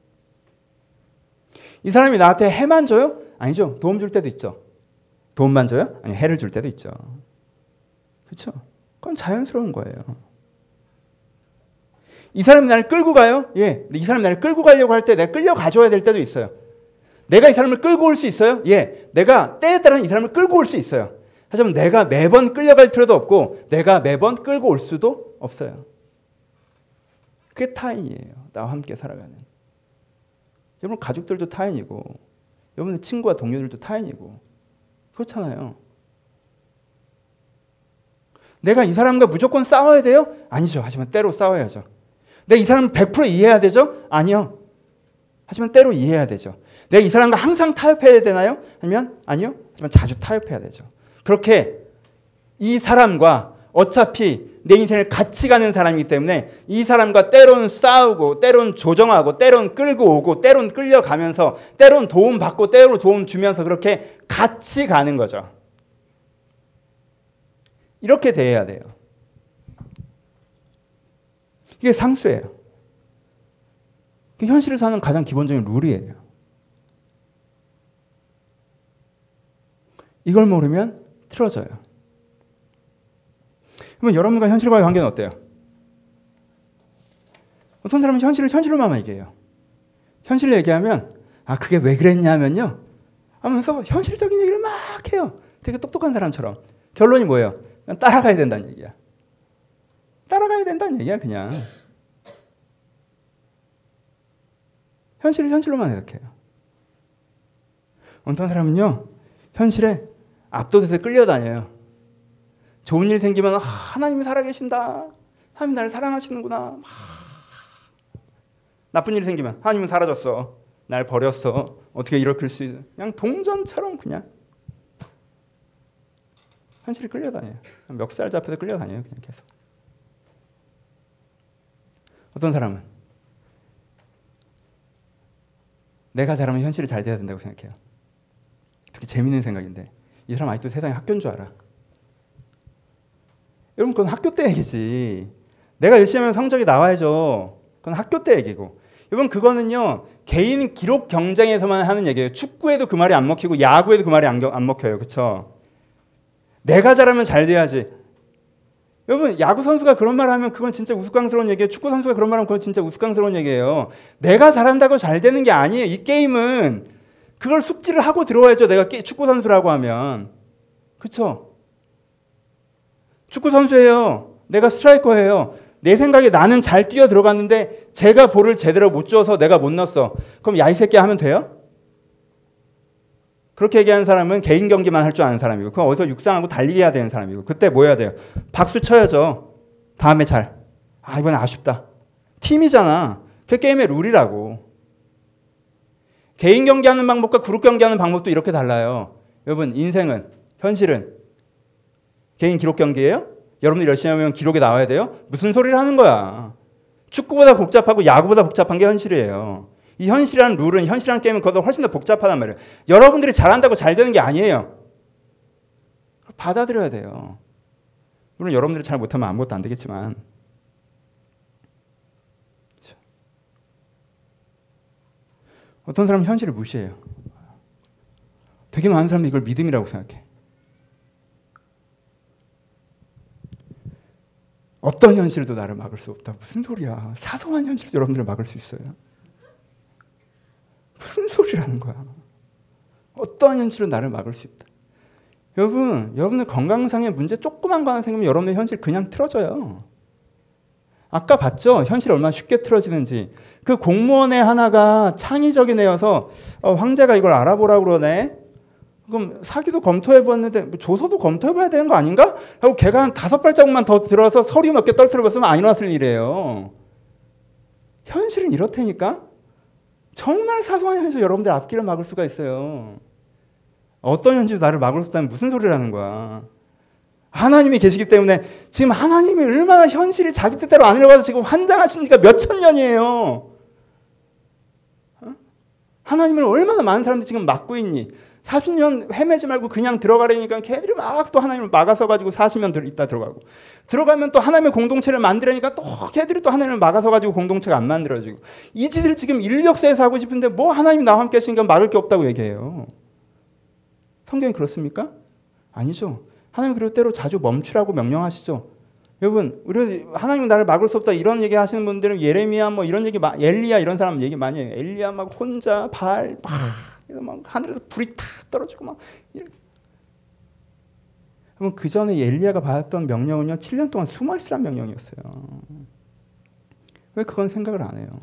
이 사람이 나한테 해만 줘요? 아니죠. 도움 줄 때도 있죠. 도움만 줘요? 아니, 해를 줄 때도 있죠. 그렇죠? 그건 자연스러운 거예요. 이 사람이 나를 끌고 가요? 예. 이 사람이 나를 끌고 가려고 할 때 내가 끌려가줘야 될 때도 있어요. 내가 이 사람을 끌고 올 수 있어요? 예. 내가 때에 따라 이 사람을 끌고 올 수 있어요. 하지만 내가 매번 끌려갈 필요도 없고 내가 매번 끌고 올 수도 없어요. 그게 타인이에요. 나와 함께 살아가는. 여러분 가족들도 타인이고 여러분의 친구와 동료들도 타인이고 그렇잖아요. 내가 이 사람과 무조건 싸워야 돼요? 아니죠. 하지만 때로 싸워야죠. 내가 이 사람을 백 퍼센트 이해해야 되죠? 아니요. 하지만 때로 이해해야 되죠. 내가 이 사람과 항상 타협해야 되나요? 아니면 아니요. 하지만 자주 타협해야 되죠. 그렇게 이 사람과 어차피 내 인생을 같이 가는 사람이기 때문에 이 사람과 때로는 싸우고 때로는 조정하고 때로는 끌고 오고 때로는 끌려가면서 때로는 도움받고 때로는 도움 주면서 그렇게 같이 가는 거죠. 이렇게 대해야 돼요. 이게 상수예요. 현실을 사는 가장 기본적인 룰이에요. 이걸 모르면 틀어져요. 그러면 여러분과 현실과의 관계는 어때요? 어떤 사람은 현실을 현실로만 얘기해요. 현실을 얘기하면 아 그게 왜 그랬냐면요 하면서 현실적인 얘기를 막 해요. 되게 똑똑한 사람처럼. 결론이 뭐예요? 그냥 따라가야 된다는 얘기야. 따라가야 된다는 얘기야 그냥. 현실을 현실로만 해석해요. 어떤 사람은요 현실에 압도돼서 끌려다녀요. 좋은 일이 생기면 아, 하나님이 살아계신다. 하나님 나를 사랑하시는구나. 막 나쁜 일이 생기면 하나님은 사라졌어. 날 버렸어. 어떻게 이럴 수 있어. 그냥 동전처럼 그냥 현실이 끌려다녀요. 멱살 잡혀서 끌려다녀요. 그냥 계속. 어떤 사람은 내가 잘하면 현실이 잘 돼야 된다고 생각해요. 되게 재밌는 생각인데 이 사람 아직도 세상이 학교인 줄 알아. 여러분 그건 학교 때 얘기지. 내가 열심히 하면 성적이 나와야죠. 그건 학교 때 얘기고. 여러분 그거는요. 개인 기록 경쟁에서만 하는 얘기예요. 축구에도 그 말이 안 먹히고 야구에도 그 말이 안, 안 먹혀요. 그렇죠? 내가 잘하면 잘 돼야지. 여러분 야구 선수가 그런 말 하면 그건 진짜 우스꽝스러운 얘기예요. 축구 선수가 그런 말 하면 그건 진짜 우스꽝스러운 얘기예요. 내가 잘한다고 잘 되는 게 아니에요. 이 게임은 그걸 숙지를 하고 들어와야죠. 내가 축구 선수라고 하면. 그렇죠? 축구 선수예요. 내가 스트라이커예요. 내 생각에 나는 잘 뛰어 들어갔는데 제가 볼을 제대로 못 줘서 내가 못 넣었어. 그럼 야 이 새끼 하면 돼요? 그렇게 얘기하는 사람은 개인 경기만 할 줄 아는 사람이고 그건 어디서 육상하고 달리기 해야 되는 사람이고 그때 뭐 해야 돼요? 박수 쳐야죠. 다음에 잘. 아 이건 아쉽다. 팀이잖아. 그게 게임의 룰이라고. 개인 경기하는 방법과 그룹 경기하는 방법도 이렇게 달라요. 여러분 인생은 현실은 개인 기록 경기예요? 여러분들 열심히 하면 기록이 나와야 돼요? 무슨 소리를 하는 거야. 축구보다 복잡하고 야구보다 복잡한 게 현실이에요. 이 현실이라는 룰은 현실이라는 게임은 그것보다 훨씬 더 복잡하단 말이에요. 여러분들이 잘한다고 잘 되는 게 아니에요. 받아들여야 돼요. 물론 여러분들이 잘 못하면 아무것도 안 되겠지만 어떤 사람은 현실을 무시해요. 되게 많은 사람이 이걸 믿음이라고 생각해. 어떤 현실도 나를 막을 수 없다. 무슨 소리야. 사소한 현실도 여러분들을 막을 수 있어요. 무슨 소리라는 거야. 어떠한 현실은 나를 막을 수 있다. 여러분, 여러분들 건강상의 문제 조그만 거 하나 생기면 여러분의 현실 그냥 틀어져요. 아까 봤죠? 현실이 얼마나 쉽게 틀어지는지. 그 공무원의 하나가 창의적인 애여서 어, 황제가 이걸 알아보라고 그러네. 그럼 사기도 검토해봤는데 뭐 조서도 검토해봐야 되는 거 아닌가? 하고 걔가 한 다섯 발자국만 더 들어서 서류 몇 개 떨어뜨려봤으면 안 일어났을 일이에요. 현실은 이렇다니까? 정말 사소한 현실 여러분들 앞길을 막을 수가 있어요. 어떤 현실도 나를 막을 수 없다면 무슨 소리라는 거야. 하나님이 계시기 때문에 지금 하나님이 얼마나 현실이 자기 뜻대로 안 일어가서 지금 환장하시니까 몇천 년이에요. 하나님을 얼마나 많은 사람들이 지금 막고 있니? 사십 년 헤매지 말고 그냥 들어가려니까 걔들이 막 또 하나님을 막아서 가지고 사십 년 있다 들어가고 들어가면 또 하나님의 공동체를 만들려니까 또 걔들이 또 하나님을 막아서 가지고 공동체가 안 만들어지고 이 짓을 지금 인력세에서 하고 싶은데 뭐 하나님 나와 함께 하시니까 막을 게 없다고 얘기해요. 성경이 그렇습니까? 아니죠. 하나님 그럴 때로 자주 멈추라고 명령하시죠. 여러분, 우리 하나님 나를 막을 수 없다 이런 얘기 하시는 분들은 예레미야 뭐 이런 얘기 엘리야 이런 사람 얘기 많이 해요. 엘리야 막 혼자 발 막 막 하늘에서 불이 탁 떨어지고 막 그러면 그 전에 엘리야가 받았던 명령은요 칠 년 동안 숨어 있으란 명령이었어요. 왜 그건 생각을 안 해요?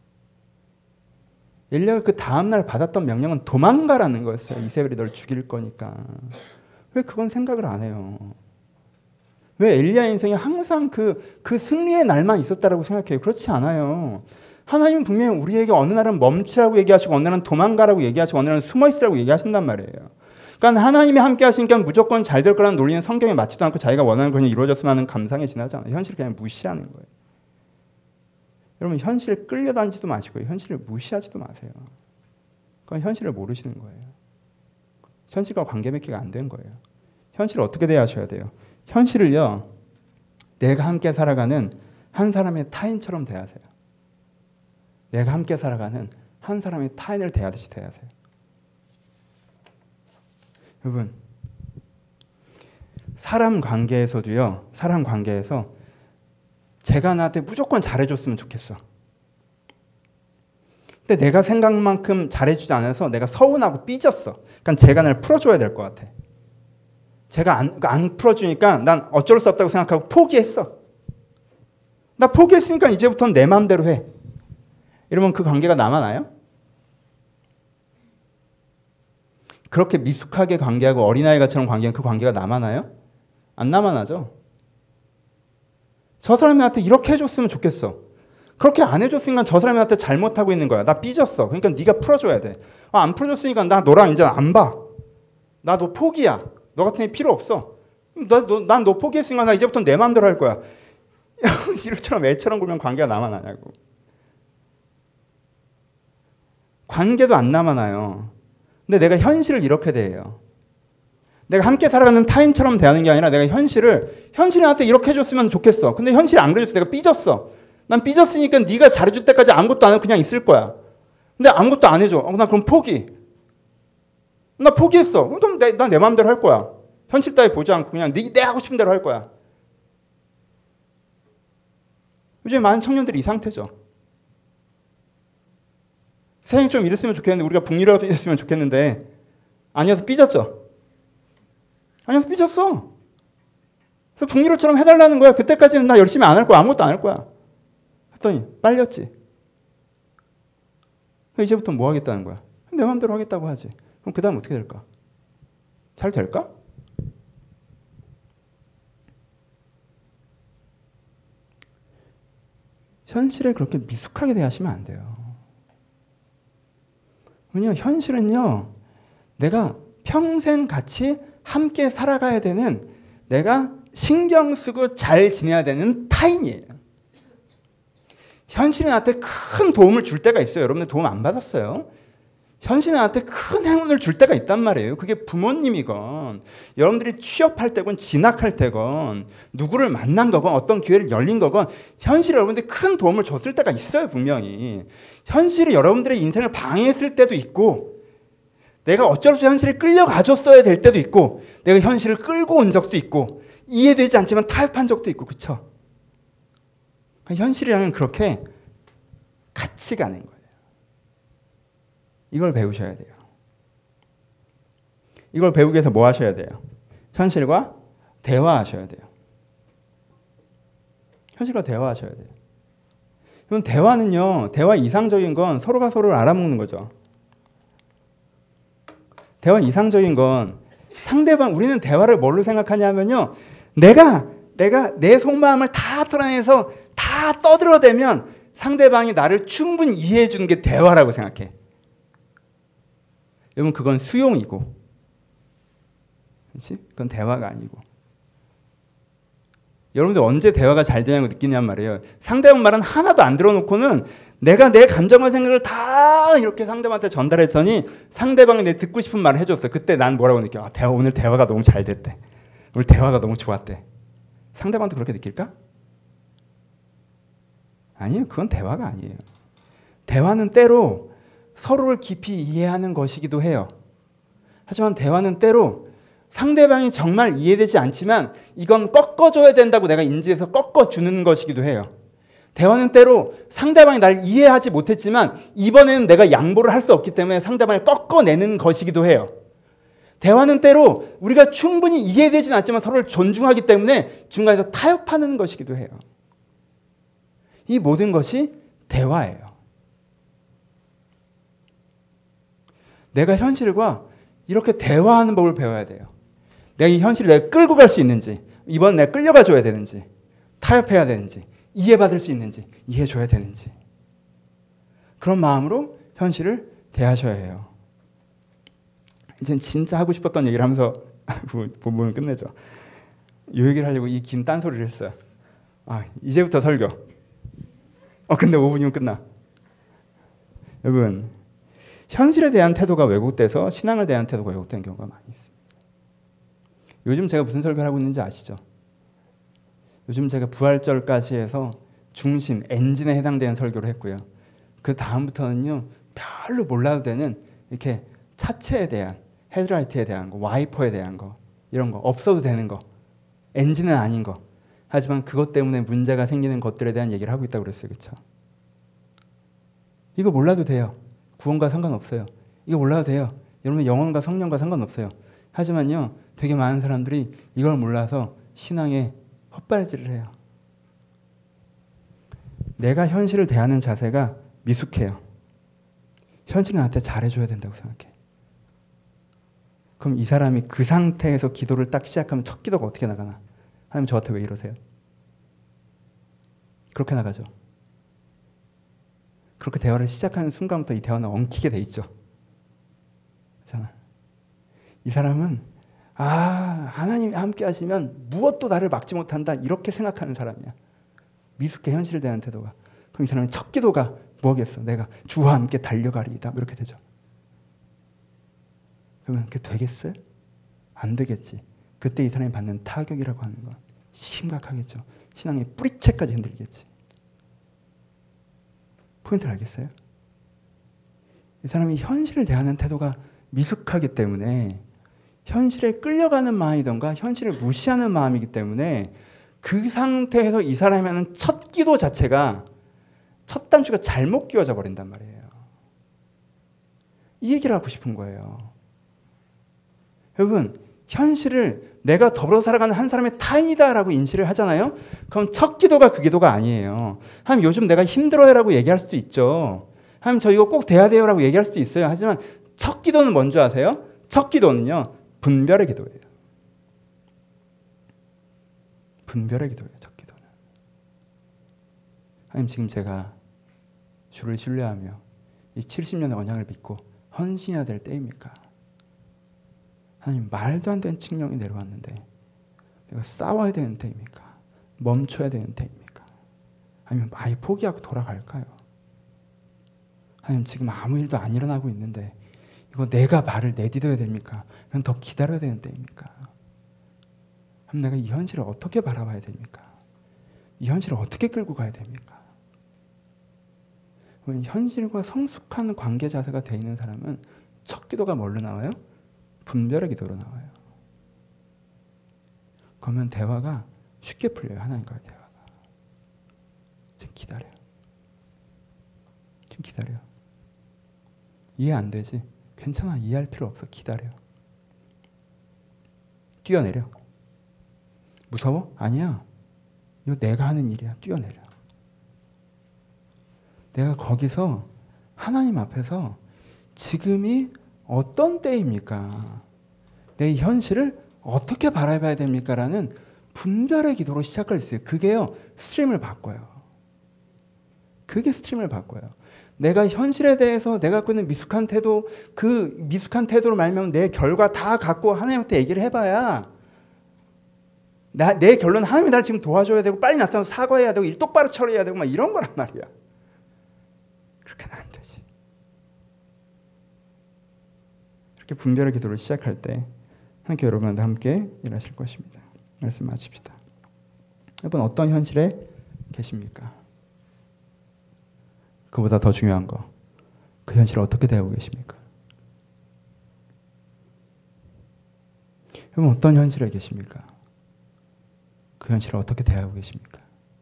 엘리야가 그 다음 날 받았던 명령은 도망가라는 거였어요. 이세벨이 널 죽일 거니까. 왜 그건 생각을 안 해요? 왜 엘리야 인생에 항상 그, 그 승리의 날만 있었다라고 생각해요? 그렇지 않아요. 하나님은 분명히 우리에게 어느 날은 멈추라고 얘기하시고 어느 날은 도망가라고 얘기하시고 어느 날은 숨어있으라고 얘기하신단 말이에요. 그러니까 하나님이 함께 하시니까 무조건 잘 될 거라는 논리는 성경에 맞지도 않고 자기가 원하는 거 그냥 이루어졌으면 하는 감상에 지나지 않아요. 현실을 그냥 무시하는 거예요. 여러분 현실에 끌려다니지도 마시고 현실을 무시하지도 마세요. 그건 현실을 모르시는 거예요. 현실과 관계 맺기가 안 되는 거예요. 현실을 어떻게 대하셔야 돼요? 현실을요. 내가 함께 살아가는 한 사람의 타인처럼 대하세요. 내가 함께 살아가는 한 사람의 타인을 대하듯이 대하세요. 여러분, 사람 관계에서도요. 사람 관계에서 제가 나한테 무조건 잘해줬으면 좋겠어. 근데 내가 생각만큼 잘해주지 않아서 내가 서운하고 삐졌어. 그러니까 제가 날 풀어줘야 될 것 같아. 제가 안, 안 풀어주니까 난 어쩔 수 없다고 생각하고 포기했어. 나 포기했으니까 이제부터는 내 마음대로 해. 이러면 그 관계가 남아나요? 그렇게 미숙하게 관계하고 어린아이가처럼 관계하면 그 관계가 남아나요? 안 남아나죠. 저 사람한테 이렇게 해줬으면 좋겠어. 그렇게 안 해줬으니까 저 사람한테 잘못하고 있는 거야. 나 삐졌어. 그러니까 네가 풀어줘야 돼. 아, 안 풀어줬으니까 나 너랑 이제 안 봐. 나 너 포기야. 너 같은 애 필요 없어. 난 너 포기했으니까 나 이제부터 내 마음대로 할 거야. 이처럼 애처럼 굴면 관계가 남아나냐고. 관계도 안 남아나요. 근데 내가 현실을 이렇게 대해요. 내가 함께 살아가는 타인처럼 대하는 게 아니라 내가 현실을 현실이 나한테 이렇게 해줬으면 좋겠어. 근데 현실이 안 그래줬어. 내가 삐졌어. 난 삐졌으니까 네가 잘해줄 때까지 아무것도 안 하고 그냥 있을 거야. 근데 아무것도 안 해줘. 어, 나 그럼 포기. 나 포기했어. 그럼 내, 난 내 마음대로 할 거야. 현실 따위 보지 않고 그냥 네, 내 하고 싶은 대로 할 거야. 요즘 많은 청년들이 이 상태죠. 세상이 좀 이랬으면 좋겠는데 우리가 북유럽 이랬으면 좋겠는데 아니어서 삐졌죠. 아니어서 삐졌어. 그래서 북유럽처럼 해달라는 거야. 그때까지는 나 열심히 안 할 거야. 아무것도 안 할 거야. 했더니 빨렸지. 이제부터 뭐 하겠다는 거야. 내 마음대로 하겠다고 하지. 그럼 그 다음 어떻게 될까? 잘 될까? 현실에 그렇게 미숙하게 대하시면 안 돼요. 왜냐면 현실은요, 내가 평생 같이 함께 살아가야 되는, 내가 신경 쓰고 잘 지내야 되는 타인이에요. 현실이 나한테 큰 도움을 줄 때가 있어요. 여러분들 도움 안 받았어요? 현실이 나한테 큰 행운을 줄 때가 있단 말이에요. 그게 부모님이건, 여러분들이 취업할 때건, 진학할 때건, 누구를 만난 거건, 어떤 기회를 열린 거건, 현실이 여러분들이 큰 도움을 줬을 때가 있어요, 분명히. 현실이 여러분들의 인생을 방해했을 때도 있고, 내가 어쩔 수 없이 현실에 끌려가줬어야 될 때도 있고, 내가 현실을 끌고 온 적도 있고, 이해되지 않지만 타협한 적도 있고, 그쵸? 현실이랑은 그렇게 같이 가는 거예요. 이걸 배우셔야 돼요. 이걸 배우기 위해서 뭐 하셔야 돼요? 현실과 대화하셔야 돼요. 현실과 대화하셔야 돼요. 그럼 대화는요, 대화 이상적인 건 서로가 서로를 알아먹는 거죠. 대화 이상적인 건 상대방, 우리는 대화를 뭘로 생각하냐면요, 내가, 내가 내 속마음을 다 털어내서 다 떠들어대면 상대방이 나를 충분히 이해해 주는 게 대화라고 생각해. 여러분, 그건 수용이고, 그렇지? 그건 대화가 아니고. 여러분들 언제 대화가 잘 되냐고 느끼냔 말이에요. 상대방 말은 하나도 안 들어놓고는 내가 내 감정과 생각을 다 이렇게 상대방한테 전달했더니 상대방이 내 듣고 싶은 말을 해줬어요. 그때 난 뭐라고 느껴? 아, 대화, 오늘 대화가 너무 잘 됐대. 오늘 대화가 너무 좋았대. 상대방도 그렇게 느낄까? 아니에요. 그건 대화가 아니에요. 대화는 때로 서로를 깊이 이해하는 것이기도 해요. 하지만 대화는 때로 상대방이 정말 이해되지 않지만 이건 꺾어줘야 된다고 내가 인지해서 꺾어주는 것이기도 해요. 대화는 때로 상대방이 날 이해하지 못했지만 이번에는 내가 양보를 할 수 없기 때문에 상대방을 꺾어내는 것이기도 해요. 대화는 때로 우리가 충분히 이해되지는 않지만 서로를 존중하기 때문에 중간에서 타협하는 것이기도 해요. 이 모든 것이 대화예요. 내가 현실과 이렇게 대화하는 법을 배워야 돼요. 내가 이 현실을 내가 끌고 갈 수 있는지, 이번 내가 끌려가 줘야 되는지, 타협해야 되는지, 이해받을 수 있는지, 이해해줘야 되는지. 그런 마음으로 현실을 대하셔야 해요. 이젠 진짜 하고 싶었던 얘기를 하면서 본문을 끝내죠. 이 얘기를 하려고 이 긴 딴소리를 했어요. 아, 이제부터 설교. 어, 근데 오 분이면 끝나. 여러분, 현실에 대한 태도가 왜곡돼서 신앙에 대한 태도가 왜곡된 경우가 많이 있습니다. 요즘 제가 무슨 설교를 하고 있는지 아시죠? 요즘 제가 부활절까지 해서 중심, 엔진에 해당되는 설교를 했고요. 그 다음부터는요, 별로 몰라도 되는 이렇게 차체에 대한, 헤드라이트에 대한 거, 와이퍼에 대한 거, 이런 거, 없어도 되는 거, 엔진은 아닌 거. 하지만 그것 때문에 문제가 생기는 것들에 대한 얘기를 하고 있다고 그랬어요. 그렇죠? 이거 몰라도 돼요. 구원과 상관없어요. 이거 몰라도 돼요. 여러분 영혼과 성령과 상관없어요. 하지만요, 되게 많은 사람들이 이걸 몰라서 신앙에 헛발질을 해요. 내가 현실을 대하는 자세가 미숙해요. 현실이 나한테 잘해줘야 된다고 생각해. 그럼 이 사람이 그 상태에서 기도를 딱 시작하면 첫 기도가 어떻게 나가나? 하나님 저한테 왜 이러세요? 그렇게 나가죠. 그렇게 대화를 시작하는 순간부터 이 대화는 엉키게 돼 있죠. 그렇잖아. 이 사람은 아, 하나님이 함께 하시면 무엇도 나를 막지 못한다 이렇게 생각하는 사람이야. 미숙해 현실에 대한 태도가. 그럼 이 사람은 첫 기도가 뭐겠어? 내가 주와 함께 달려가리이다. 이렇게 되죠. 그러면 그게 되겠어요? 안 되겠지. 그때 이 사람이 받는 타격이라고 하는 건 심각하겠죠. 신앙의 뿌리채까지 흔들리겠지. 포인트를 알겠어요? 이 사람이 현실을 대하는 태도가 미숙하기 때문에 현실에 끌려가는 마음이던가 현실을 무시하는 마음이기 때문에 그 상태에서 이 사람이 하는 첫 기도 자체가 첫 단추가 잘못 끼워져 버린단 말이에요. 이 얘기를 하고 싶은 거예요. 여러분, 현실을 내가 더불어 살아가는 한 사람의 타인이다라고 인식을 하잖아요. 그럼 첫 기도가 그 기도가 아니에요. 하나님 요즘 내가 힘들어요라고 얘기할 수도 있죠. 하나님 저 이거 꼭 돼야 돼요라고 얘기할 수도 있어요. 하지만 첫 기도는 뭔지 아세요? 첫 기도는요. 분별의 기도예요. 분별의 기도예요. 첫 기도는. 하나님 지금 제가 주를 신뢰하며 이 칠십 년의 언약을 믿고 헌신해야 될 때입니까? 하나님 말도 안 되는 칙령이 내려왔는데 내가 싸워야 되는 때입니까? 멈춰야 되는 때입니까? 아니면 아예 포기하고 돌아갈까요? 하나님 지금 아무 일도 안 일어나고 있는데 이거 내가 말을 내딛어야 됩니까? 그냥 더 기다려야 되는 때입니까? 그럼 내가 이 현실을 어떻게 바라봐야 됩니까? 이 현실을 어떻게 끌고 가야 됩니까? 현실과 성숙한 관계 자세가 돼 있는 사람은 첫 기도가 뭘로 나와요? 분별의 기도로 나와요. 그러면 대화가 쉽게 풀려요. 하나님과의 대화가. 지금 기다려. 지금 기다려. 이해 안 되지? 괜찮아. 이해할 필요 없어. 기다려. 뛰어내려. 무서워? 아니야. 이거 내가 하는 일이야. 뛰어내려. 내가 거기서 하나님 앞에서 지금이 어떤 때입니까? 내 현실을 어떻게 바라봐야 됩니까? 라는 분별의 기도로 시작할 수 있어요. 그게요. 스트림을 바꿔요. 그게 스트림을 바꿔요. 내가 현실에 대해서 내가 갖고 있는 미숙한 태도, 그 미숙한 태도로 말하면 내 결과 다 갖고 하나님한테 얘기를 해봐야 나, 내 결론은 하나님이 나를 지금 도와줘야 되고 빨리 나타나서 사과해야 되고 일 똑바로 처리해야 되고 막 이런 거란 말이야. 그렇게는 안 되지. 이렇게 분별의 기도를 시작할 때 함께 여러분과 함께 일하실 것입니다. 말씀 마칩시다. 여러분 어떤 현실에 계십니까? 그보다 더 중요한 거, 그 현실을 어떻게 대하고 계십니까? 여러분 어떤 현실에 계십니까? 그 현실을 어떻게 대하고 계십니까?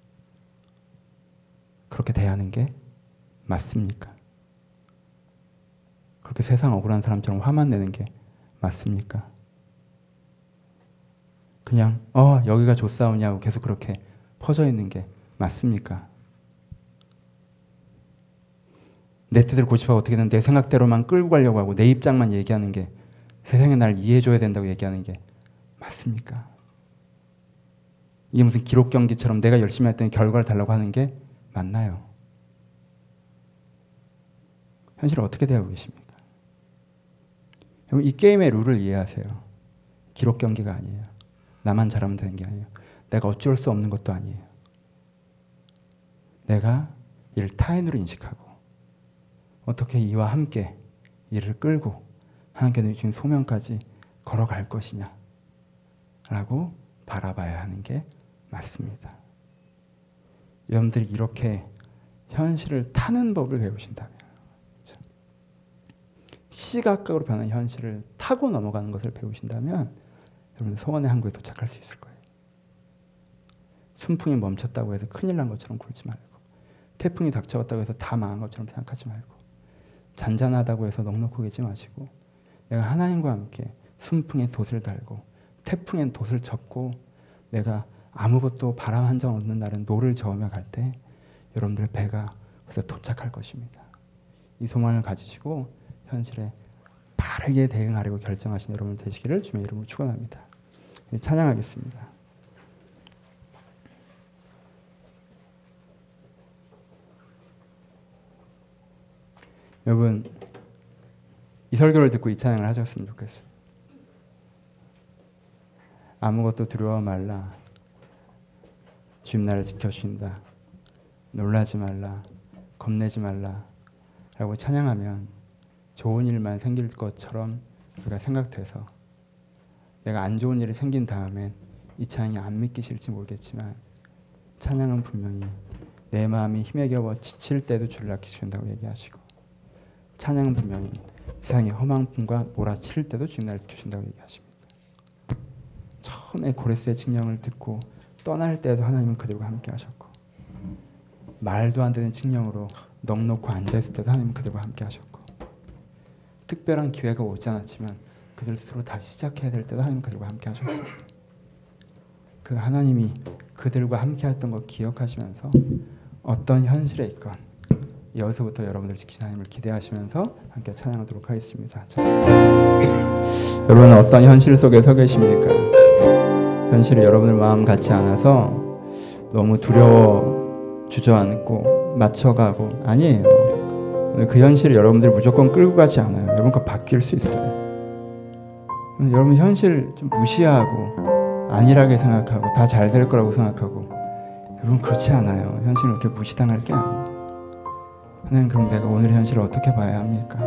그렇게 대하는 게 맞습니까? 그렇게 세상 억울한 사람처럼 화만 내는 게 맞습니까? 그냥 어 여기가 좋사오냐고 계속 그렇게 퍼져 있는 게 맞습니까? 내 뜻을 고집하고 어떻게든 내 생각대로만 끌고 가려고 하고 내 입장만 얘기하는 게 세상에 날 이해해줘야 된다고 얘기하는 게 맞습니까? 이게 무슨 기록 경기처럼 내가 열심히 했더니 결과를 달라고 하는 게 맞나요? 현실을 어떻게 대하고 계십니까? 여러분 이 게임의 룰을 이해하세요. 기록 경기가 아니에요. 나만 잘하면 되는 게 아니에요. 내가 어쩔 수 없는 것도 아니에요. 내가 이를 타인으로 인식하고 어떻게 이와 함께 이를 끌고 하나님께 주신 소명까지 걸어갈 것이냐 라고 바라봐야 하는 게 맞습니다. 여러분들이 이렇게 현실을 타는 법을 배우신다면 그렇죠? 시각각으로 변한 현실을 타고 넘어가는 것을 배우신다면 여러분 소원의 항구에 도착할 수 있을 거예요. 순풍이 멈췄다고 해서 큰일 난 것처럼 굴지 말고 태풍이 닥쳐왔다고 해서 다 망한 것처럼 생각하지 말고 잔잔하다고 해서 넉넉히 계지 마시고 내가 하나님과 함께 순풍에 돛을 달고 태풍엔 돛을 접고 내가 아무것도 바람 한 점 없는 날은 노를 저으며 갈 때 여러분들의 배가 벌써 도착할 것입니다. 이 소망을 가지시고 현실에 바르게 대응하려고 결정하신 여러분 되시기를 주님의 이름으로 축원합니다. 찬양하겠습니다. 여러분 이 설교를 듣고 이 찬양을 하셨으면 좋겠어요. 아무것도 두려워 말라. 주님 나를 지켜주신다. 놀라지 말라. 겁내지 말라. 라고 찬양하면 좋은 일만 생길 것처럼 우리가 생각돼서 내가 안 좋은 일이 생긴 다음엔 이 찬양이 안 믿기실지 모르겠지만 찬양은 분명히 내 마음이 힘에 겨워 지칠 때도 주를 아끼신다고 얘기하시고 찬양은 분명히 세상의 허망픔과 몰아칠 때도 주님 나를 지켜준다고 얘기하십니다. 처음에 고레스의 칙령을 듣고 떠날 때도 하나님은 그들과 함께 하셨고 말도 안 되는 칙령으로 넋놓고 앉아있을 때도 하나님은 그들과 함께 하셨고 특별한 기회가 오지 않았지만 그들 스스로 다시 시작해야 될 때도 하나님은 그들과 함께 하셨습니다. 그 하나님이 그들과 함께 했던 거 기억하시면서 어떤 현실에 있건 여기서부터 여러분들 지키신 하나님을 기대하시면서 함께 찬양하도록 하겠습니다. 자, 여러분은 어떤 현실 속에 서 계십니까? 현실이 여러분들 마음 같지 않아서 너무 두려워 주저앉고 맞춰가고 아니에요. 그 현실이 여러분들 무조건 끌고 가지 않아요. 여러분 거 바뀔 수 있어요. 여러분 현실 좀 무시하고 안일하게 생각하고 다 잘 될 거라고 생각하고 여러분 그렇지 않아요. 현실은 이렇게 무시당할 게 아니에요. 하나님 그럼 내가 오늘 현실을 어떻게 봐야 합니까?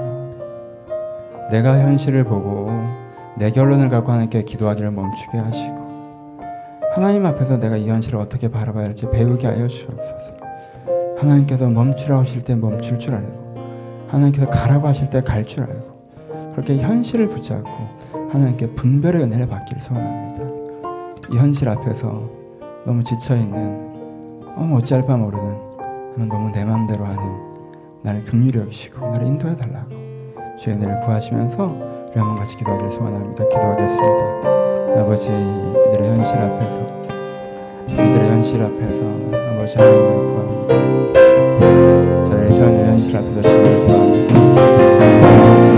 내가 현실을 보고 내 결론을 갖고 하나님께 기도하기를 멈추게 하시고 하나님 앞에서 내가 이 현실을 어떻게 바라봐야 할지 배우게 하여 주옵소서. 하나님께서 멈추라고 하실 때 멈출 줄 알고 하나님께서 가라고 하실 때 갈 줄 알고 그렇게 현실을 붙잡고 하나님께 분별의 은혜를 받기를 소원합니다. 이 현실 앞에서 너무 지쳐있는 너무 어찌할 바 모르는 너무 내 마음대로 하는 나를 긍휼히 여기시고 나를 인도해달라고 주의 은혜를 구하시면서 우리 한번 같이 기도하기를 소원합니다. 기도하겠습니다. 아버지 이들의 현실 앞에서 이들의 현실 앞에서 아버지 하나님을 구합니다. 저희의 현 현실 앞에서 주님을 구합니다. 아버지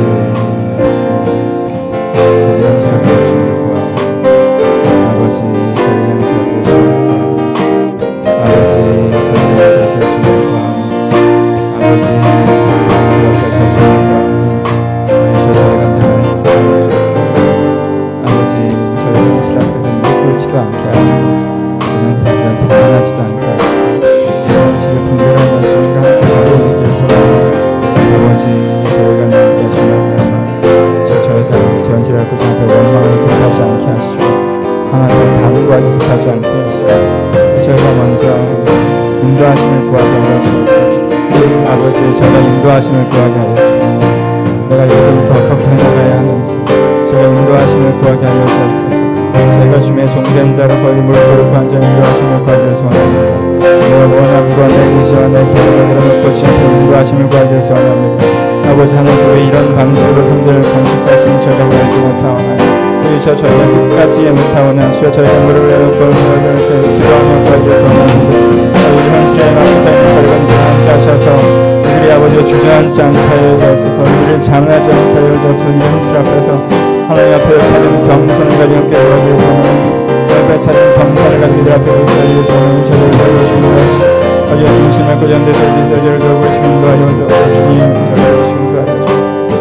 저희 현실 앞에서 주님을 구합니다. 아버지 저희 현실 앞에서 주님을 구합니다. 아버지 저희 현실 앞에서 주님을 구합니다. 아버지 저희 앞에서 주님을 구합니다. 저희가 내 말씀을 주옵소서. 아버지 저희 현실 앞에서 물꿀지도 않게 하시고 저희가 자만하지도 않게 하시고 현실을 분별하는 주님과 함께 가져오길 소원합니다. 아버지 저희가 나에게 주님을 저 저희가 제 현실을 갖고 저한테 원망을 계속하지 않게 하시고 하나님의 담과 계속하지 않게 하시고 저희가 먼저 인도하심을 구하게 하여 주옵소서. 아버지 저희가 인도하심을 구하게 하여 주옵소서. 내가 여기서부터 어떻게 해나가야 하는지 저희가 인도하심을 구하게 하여 주옵소서. 저희가 주의 종된 자로 거의 무릎 꿇고 앉아 인도하심을 구하기를 소원합니다. 내가 원함과 내 의지와 내 계획을 내려놓고 주님께 인도하심을 구하기를 소원합니다. 아버지 하나님 왜 이런 방식으로 성전을 건축하신 저희가 알지 못하오나요? 주여 저희가 끝까지 못하오나 주여 저희가 무릎을 내놓고 저희를 기도하며 구하기를 소원합니다. 아버지 현실에 맞춰있는 저희가 함께 하셔서 이들이 아버지가 주저앉지 않게 하여 주옵소서. 이들을 장하지 않게 하여 주옵소서. 이 현실 앞에서 하나님 앞에 찾은 경선을 가지고 함께 구하기를 소원합니다. 앞에 찾은 경선을 가지고 이들 앞에 구하기를 소원합니다. 저희를 도와주시고 아버지 중심을 고정돼서 이 저희를 도와주시고 인도하여 주옵소서. 주님 저희를 신도하여 주옵소서.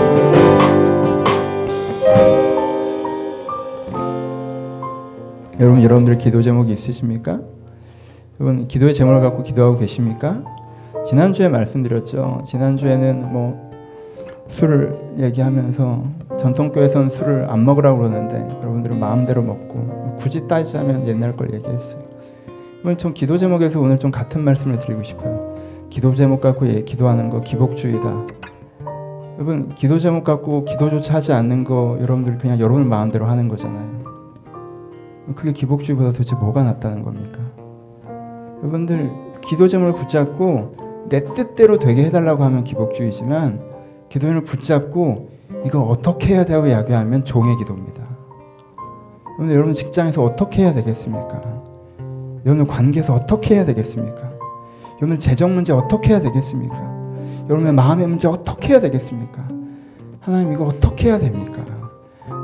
여러분 여러분들 기도 제목이 있으십니까? 여러분 기도의 제목을 갖고 기도하고 계십니까? 지난주에 말씀드렸죠. 지난주에는 뭐 술을 얘기하면서 전통교회에서는 술을 안 먹으라고 그러는데 여러분들은 마음대로 먹고 굳이 따지자면 옛날 걸 얘기했어요. 이번 좀 기도 제목에서 오늘 좀 같은 말씀을 드리고 싶어요. 기도 제목 갖고 예, 기도하는 거 기복주의다. 여러분 기도 제목 갖고 기도조차 하지 않는 거 여러분들 그냥 여러분 마음대로 하는 거잖아요. 그게 기복주의보다 도대체 뭐가 낫다는 겁니까? 여러분들 기도 제목을 붙잡고 내 뜻대로 되게 해달라고 하면 기복주의지만 기도 제목을 붙잡고 이거 어떻게 해야 되고 이야기하면 종의 기도입니다. 여러분, 여러분 직장에서 어떻게 해야 되겠습니까? 여러분 관계에서 어떻게 해야 되겠습니까? 여러분 재정 문제 어떻게 해야 되겠습니까? 여러분의 마음의 문제 어떻게 해야 되겠습니까? 하나님 이거 어떻게 해야 됩니까?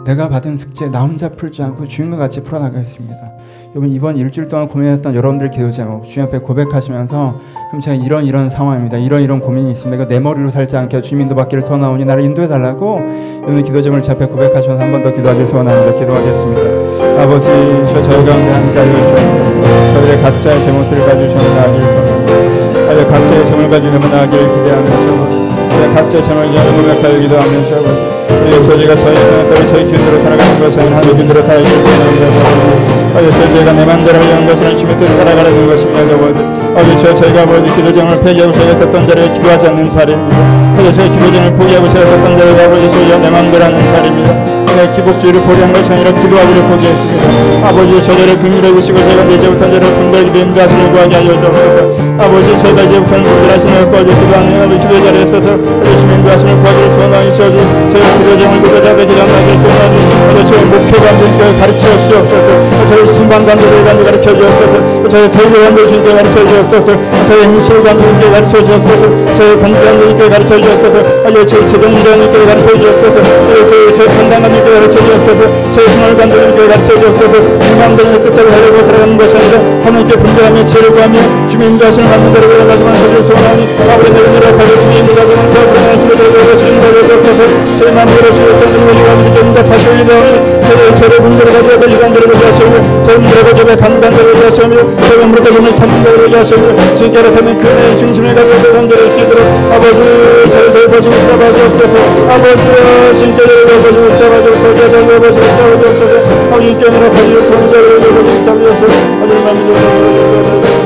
내가 받은 숙제 나 혼자 풀지 않고 주님과 같이 풀어나가겠습니다. 여러분 이번 일주일 동안 고민했던 여러분들의 기도 제목 주님 앞에 고백하시면서 그럼 제가 이런 이런 상황입니다. 이런 이런 고민이 있습니다. 이거 내 머리로 살지 않게 주님 인도받기를 소원하오니 나를 인도해달라고 여러분 기도 제목을 주 앞에 고백하시면서 한 번 더 기도하길 소원합니다. 기도하겠습니다. 아버지 저 저희 가운데 함께하여 주시옵소서. 저희의 각자의 제목들을 가지고 주님 나아가길 소원합니다. 아버지 각자의 제목을 가지고 나아가기를 기대하면서 각자의 제목을 가지고 고백하여 기도하면서 아버지 저희가 저희 땅에 저희 기준으로 살아가는 것이 아니라 하나님의 기준으로 살아가길 소원합니다. 아버지 저희가 내 맘대로 하려는 것은 주님의 뜻을 따라가려는 것입니다. 아버지 아버지 저 저희가 아버지 기도 제목을 폐기하고 저희가 섰던 자리에 기도하지 않는 자리입니다. 아버지 저희 기도 제목을 포기하고 저희가 섰던 자리에 아버지 저희가 내 맘대로 하는 자리입니다. 내 기복주의를 포기한 것이 아니라 기도하기를 포기했습니다. 아버지 저희를 긍휼히 여기시고 저희가 이제 못한 자를 분별하게 인도하시는 구하게 하여 주옵소서. 아버지 저희가 이제 못한 분별하시는 구하기 기도하는 아버지 기도 자리에 서서 열심히 인도하시는 구하기를 소원하니 주옵소서. 저희 기도 제목을 기도자에게 기도하기를 소원하니 아버지 저희 목회관들께 가르쳐 주옵소서. 저희 신방관들에게 가르쳐 주옵소서. 저희 세계관들께 가르쳐 주옵소서. 저희 행실관들께 가르쳐 주옵소서. 저희 관관들께 가르쳐 주옵소서. 아버지 저희 재정장님께 가르쳐 주옵소서. 저희 건강관들께 가르쳐 주옵소서. 저희 생활관들께 가르쳐 주옵소서. 인간들의 뜻대로 하려고 살아가는 것이 아니라 하나님께 분별하며 지혜를 구하며 주님 인도하시는 만물대로 다시 한번 해줄 소원하니 아버지 내 은혜로 가져 주님 인도하시면서 그런 수를 들어서 주님과 주옵소서. 저희 만물을 시로서는 우리가 아버지께 응답하시오. 저희 저를 분들을 가지고 이관들을 가지고 하시오. 저희 분들을 가지고 간간들을 가지고 하시오. 저희 분들을 가지고 참들을 가지고 하시오. 주님께 하는 그 은혜의 중심을 가지고 던져낼 수 있도록 아버지 저를 저희 보지 못 잡아주옵소서. 아버지여 주님께 저를 보지 못 잡아주옵소서. 저를 보지 못 잡아주옵소서. 아버지 주님께 은혜로 가지고 손자를 보지 못 잡아주옵소서. 아버지 마음이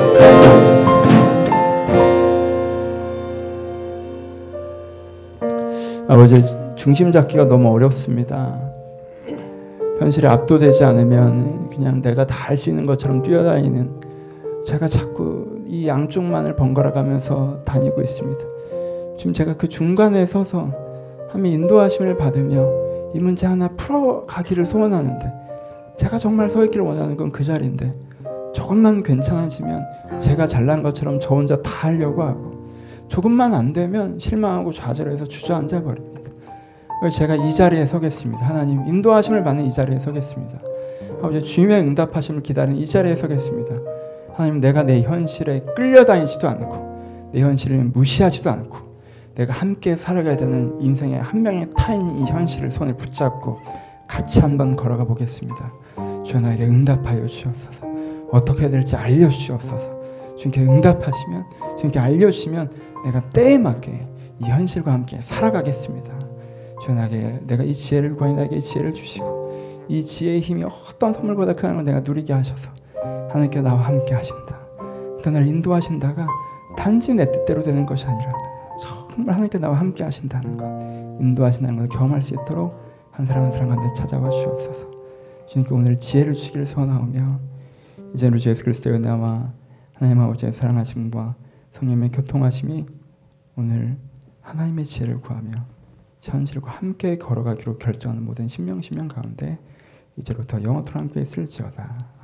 아버지 중심 잡기가 너무 어렵습니다. 현실에 압도되지 않으면 그냥 내가 다 할 수 있는 것처럼 뛰어다니는 제가 자꾸 이 양쪽만을 번갈아 가면서 다니고 있습니다. 지금 제가 그 중간에 서서 하나님의 인도하심을 받으며 이 문제 하나 풀어가기를 소원하는데 제가 정말 서 있기를 원하는 건 그 자리인데 조금만 괜찮아지면 제가 잘난 것처럼 저 혼자 다 하려고 하고 조금만 안 되면 실망하고 좌절해서 주저앉아 버립니다. 제가 이 자리에 서겠습니다. 하나님 인도하심을 받는 이 자리에 서겠습니다. 아버지 주님의 응답하심을 기다리는 이 자리에 서겠습니다. 하나님 내가 내 현실에 끌려다니지도 않고 내 현실을 무시하지도 않고 내가 함께 살아가야 되는 인생의 한 명의 타인 이 현실을 손에 붙잡고 같이 한번 걸어가 보겠습니다. 주여 나에게 응답하여 주옵소서. 어떻게 해야 될지 알려주시옵소서. 주님께 응답하시면 주님께 알려주시면 내가 때에 맞게 이 현실과 함께 살아가겠습니다. 주여 나에게 내가 이 지혜를 구하니 나에게 이 지혜를 주시고 이 지혜의 힘이 어떤 선물보다 큰 걸 내가 누리게 하셔서 하나님께 나와 함께 하신다. 그러니까 나를 인도하신다가 단지 내 뜻대로 되는 것이 아니라 정말 하나님께 나와 함께 하신다는 것, 인도하신다는 것을 경험할 수 있도록 한 사람 한 사람 가운데 찾아와 주옵소서. 주님께 오늘 지혜를 주시기를 소원하오며 이제 우리 주 예수 그리스도의 은혜와 하나님 아버지의 사랑하심과 성령의 교통하심이 오늘 하나님의 지혜를 구하며 현실과 함께 걸어가기로 결정하는 모든 신명 신명 가운데 이제부터 영원토록 함께 있을지어다.